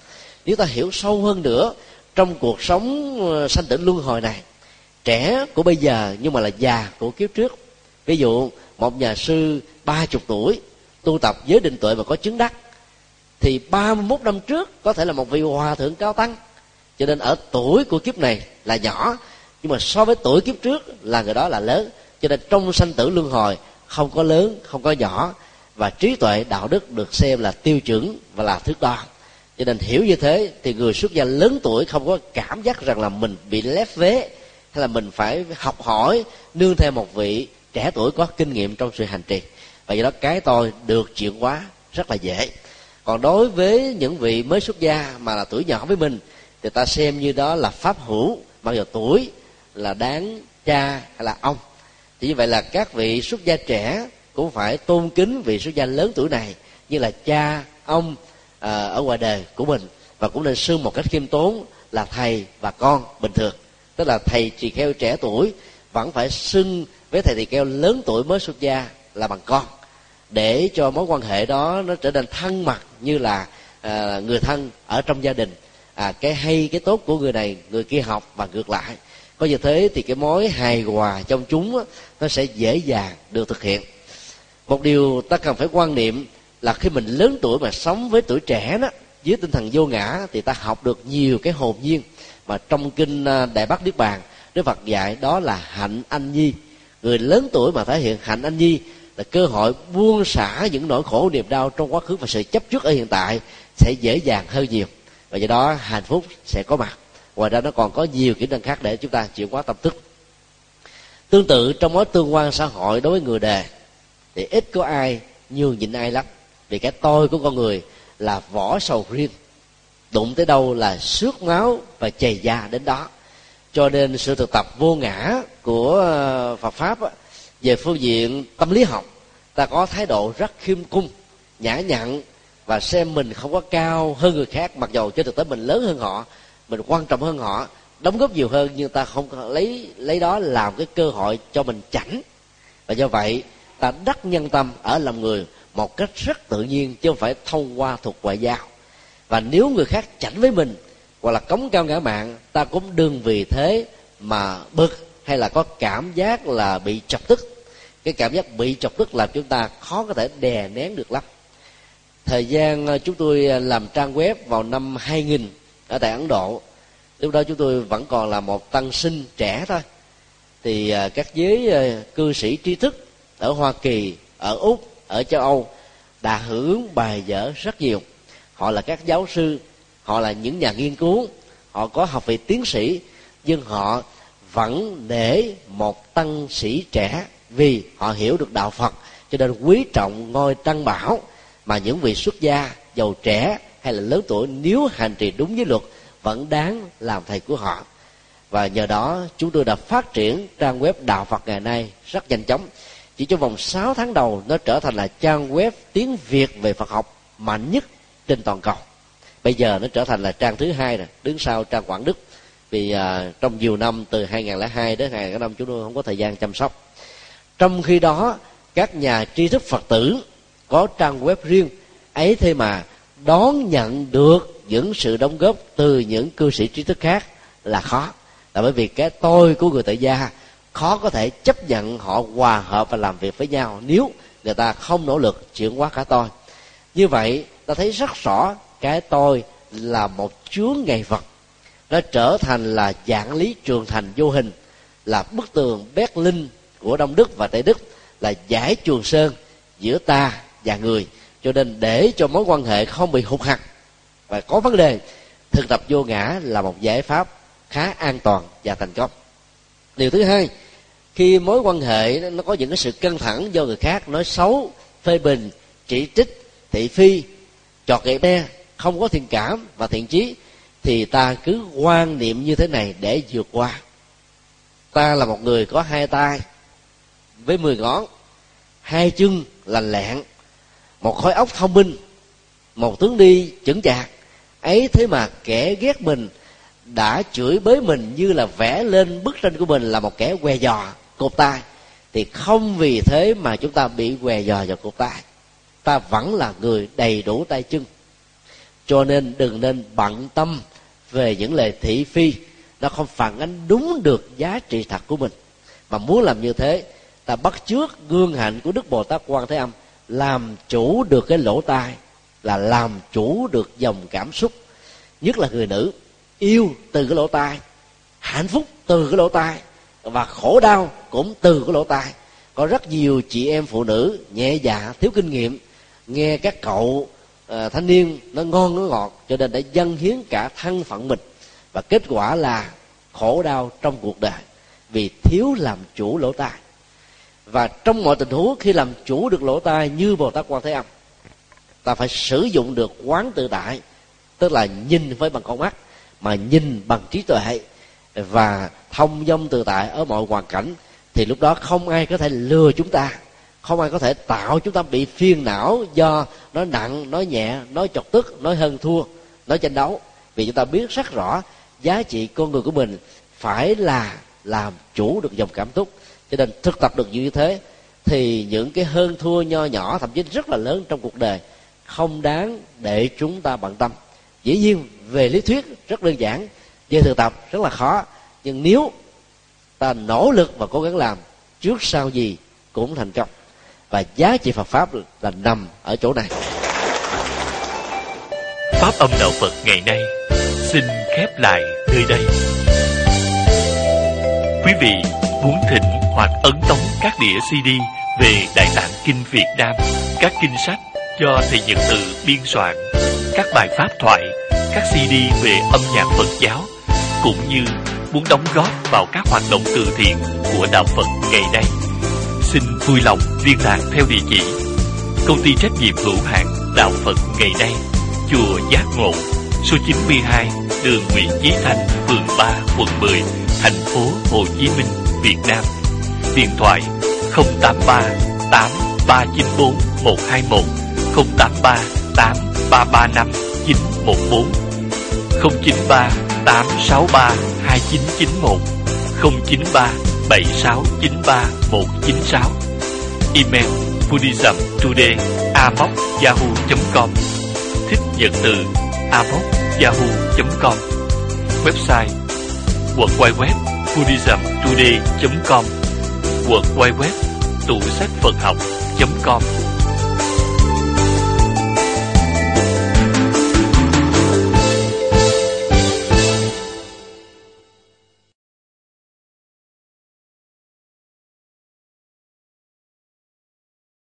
Nếu ta hiểu sâu hơn nữa trong cuộc sống sanh tử luân hồi này, trẻ của bây giờ nhưng mà là già của kiếp trước. Ví dụ một nhà sư 30 tuổi tu tập giới định tuệ và có chứng đắc, thì 31 năm trước có thể là một vị hòa thượng cao tăng, cho nên ở tuổi của kiếp này là nhỏ, nhưng mà so với tuổi kiếp trước là người đó là lớn. Cho nên trong sanh tử luân hồi không có lớn, không có nhỏ, và trí tuệ đạo đức được xem là tiêu chuẩn và là thước đo. Cho nên hiểu như thế thì người xuất gia lớn tuổi không có cảm giác rằng là mình bị lép vế, hay là mình phải học hỏi nương theo một vị trẻ tuổi có kinh nghiệm trong sự hành trì. Và do đó cái tôi được chuyển hóa rất là dễ. Còn đối với những vị mới xuất gia mà là tuổi nhỏ với mình, thì ta xem như đó là pháp hữu, mặc dù tuổi là đáng cha hay là ông. Thì như vậy là các vị xuất gia trẻ cũng phải tôn kính vị xuất gia lớn tuổi này như là cha, ông ở ngoài đời của mình, và cũng nên xưng một cách khiêm tốn là thầy và con bình thường. Tức là thầy tỳ kheo trẻ tuổi vẫn phải xưng với thầy tỳ kheo lớn tuổi mới xuất gia là bằng con, để cho mối quan hệ đó nó trở nên thân mật như là người thân ở trong gia đình. Cái hay cái tốt của người này người kia học và ngược lại. Có như thế thì cái mối hài hòa trong chúng nó sẽ dễ dàng được thực hiện. Một điều ta cần phải quan niệm là khi mình lớn tuổi mà sống với tuổi trẻ đó, dưới tinh thần vô ngã, thì ta học được nhiều cái hồn nhiên. Mà trong kinh Đại Bát Niết Bàn, Đức Phật dạy đó là hạnh anh nhi. Người lớn tuổi mà thể hiện hạnh anh nhi là cơ hội buông xả những nỗi khổ niềm đau trong quá khứ và sự chấp trước ở hiện tại sẽ dễ dàng hơn nhiều, và do đó hạnh phúc sẽ có mặt. Ngoài ra nó còn có nhiều kỹ năng khác để chúng ta chuyển hóa tâm thức. Tương tự trong mối tương quan xã hội đối với người đề, thì ít có ai nhường nhịn ai lắm, vì cái tôi của con người là vỏ sầu riêng, đụng tới đâu là xước máu và chày da đến đó. Cho nên sự thực tập vô ngã của Phật pháp về phương diện tâm lý học, ta có thái độ rất khiêm cung, nhã nhặn, và xem mình không có cao hơn người khác, mặc dầu trên thực tế mình lớn hơn họ, mình quan trọng hơn họ, đóng góp nhiều hơn, nhưng ta không lấy đó làm cái cơ hội cho mình chảnh. Và do vậy ta đắc nhân tâm ở lòng người một cách rất tự nhiên, chứ không phải thông qua thuật ngoại giao. Và nếu người khác chảnh với mình hoặc là cống cao ngã mạn, ta cũng đừng vì thế mà bực hay là có cảm giác là bị chọc tức. Cái cảm giác bị chọc tức làm chúng ta khó có thể đè nén được lắm. Thời gian chúng tôi làm trang web vào năm 2000 ở tại Ấn Độ, lúc đó chúng tôi vẫn còn là một tăng sinh trẻ thôi, thì các giới cư sĩ trí thức ở Hoa Kỳ, ở Úc, ở châu Âu đã hưởng ứng bài vở rất nhiều. Họ là các giáo sư, họ là những nhà nghiên cứu, họ có học vị tiến sĩ, nhưng họ vẫn nể một tăng sĩ trẻ vì họ hiểu được đạo Phật, cho nên quý trọng ngôi tăng bảo mà những vị xuất gia giàu trẻ hay là lớn tuổi nếu hành trì đúng với luật vẫn đáng làm thầy của họ. Và nhờ đó chúng tôi đã phát triển trang web đạo Phật ngày nay rất nhanh chóng. Chỉ trong vòng 6 tháng đầu nó trở thành là trang web tiếng Việt về Phật học mạnh nhất trên toàn cầu. Bây giờ nó trở thành là trang thứ 2 rồi, đứng sau trang Quảng Đức. Vì trong nhiều năm từ 2002 đến 2005 chúng tôi không có thời gian chăm sóc. Trong khi đó các nhà tri thức Phật tử có trang web riêng ấy, thế mà đón nhận được những sự đóng góp từ những cư sĩ trí thức khác là khó. Là bởi vì cái tôi của người tại gia khó có thể chấp nhận họ hòa hợp và làm việc với nhau nếu người ta không nỗ lực chuyển hóa cả tôi. Như vậy ta thấy rất rõ cái tôi là một chướng ngại vật, nó trở thành là dạng lý trường thành vô hình, là bức tường Berlin của Đông Đức và Tây Đức, là dải Trường Sơn giữa ta và người. Cho nên để cho mối quan hệ không bị hụt hặc và có vấn đề, thực tập vô ngã là một giải pháp khá an toàn và thành công. Điều thứ hai, khi mối quan hệ nó có những cái sự căng thẳng do người khác nói xấu, phê bình, chỉ trích, thị phi, chọt gậy be, không có thiện cảm và thiện chí, thì ta cứ quan niệm như thế này để vượt qua. Ta là một người có 2 tay với 10 ngón, 2 chân lành lẹn, một khối óc thông minh, một tướng đi chững chạc ấy, thế mà kẻ ghét mình đã chửi bới mình như là vẽ lên bức tranh của mình là một kẻ què giò, cột tay. Thì không vì thế mà chúng ta bị què giò và cột tay, ta vẫn là người đầy đủ tay chân. Cho nên đừng nên bận tâm về những lời thị phi, nó không phản ánh đúng được giá trị thật của mình. Mà muốn làm như thế, ta bắt chước gương hạnh của Đức Bồ Tát Quan Thế Âm, làm chủ được cái lỗ tai là làm chủ được dòng cảm xúc. Nhất là người nữ, yêu từ cái lỗ tai, hạnh phúc từ cái lỗ tai, và khổ đau cũng từ cái lỗ tai. Có rất nhiều chị em phụ nữ nhẹ dạ, thiếu kinh nghiệm, nghe các cậu thanh niên nó ngon nó ngọt, cho nên đã dâng hiến cả thân phận mình, và kết quả là khổ đau trong cuộc đời vì thiếu làm chủ lỗ tai. Và trong mọi tình huống, khi làm chủ được lỗ tai như Bồ Tát Quan Thế Âm, ta phải sử dụng được quán tự tại, tức là nhìn với bằng con mắt mà nhìn bằng trí tuệ, và thông dong tự tại ở mọi hoàn cảnh. Thì lúc đó không ai có thể lừa chúng ta, không ai có thể tạo chúng ta bị phiền não do nói nặng, nói nhẹ, nói chọc tức, nói hơn thua, nói tranh đấu. Vì chúng ta biết rất rõ giá trị con người của mình phải là làm chủ được dòng cảm xúc. Cho nên thực tập được như thế thì những cái hơn thua nho nhỏ, thậm chí rất là lớn trong cuộc đời, không đáng để chúng ta bận tâm. Dĩ nhiên về lý thuyết rất đơn giản, về thực tập rất là khó, nhưng nếu ta nỗ lực và cố gắng làm, trước sau gì cũng thành công. Và giá trị Phật pháp là nằm ở chỗ này. Pháp âm đạo Phật ngày nay xin khép lại nơi đây. Quý vị muốn thỉnh hoặc ấn tống các đĩa CD về Đại Tạng Kinh Việt Nam, các kinh sách do thầy Nhật Từ biên soạn, các bài pháp thoại, các CD về âm nhạc Phật giáo, cũng như muốn đóng góp vào các hoạt động từ thiện của đạo Phật ngày nay, xin vui lòng liên lạc theo địa chỉ: Công ty trách nhiệm hữu hạn Đạo Phật ngày nay, chùa Giác Ngộ, số 92, đường Nguyễn Chí Thanh, phường 3, quận 10, thành phố Hồ Chí Minh, Việt Nam. Điện thoại 083 8394 121, 083 8335 914, 093 863 2991, 093 7693 196. Email buddhismtoday@yahoo.com, thích nhận từ @yahoo.com. Website www.buddhismtoday.com, www.tủ sách Phật học.com.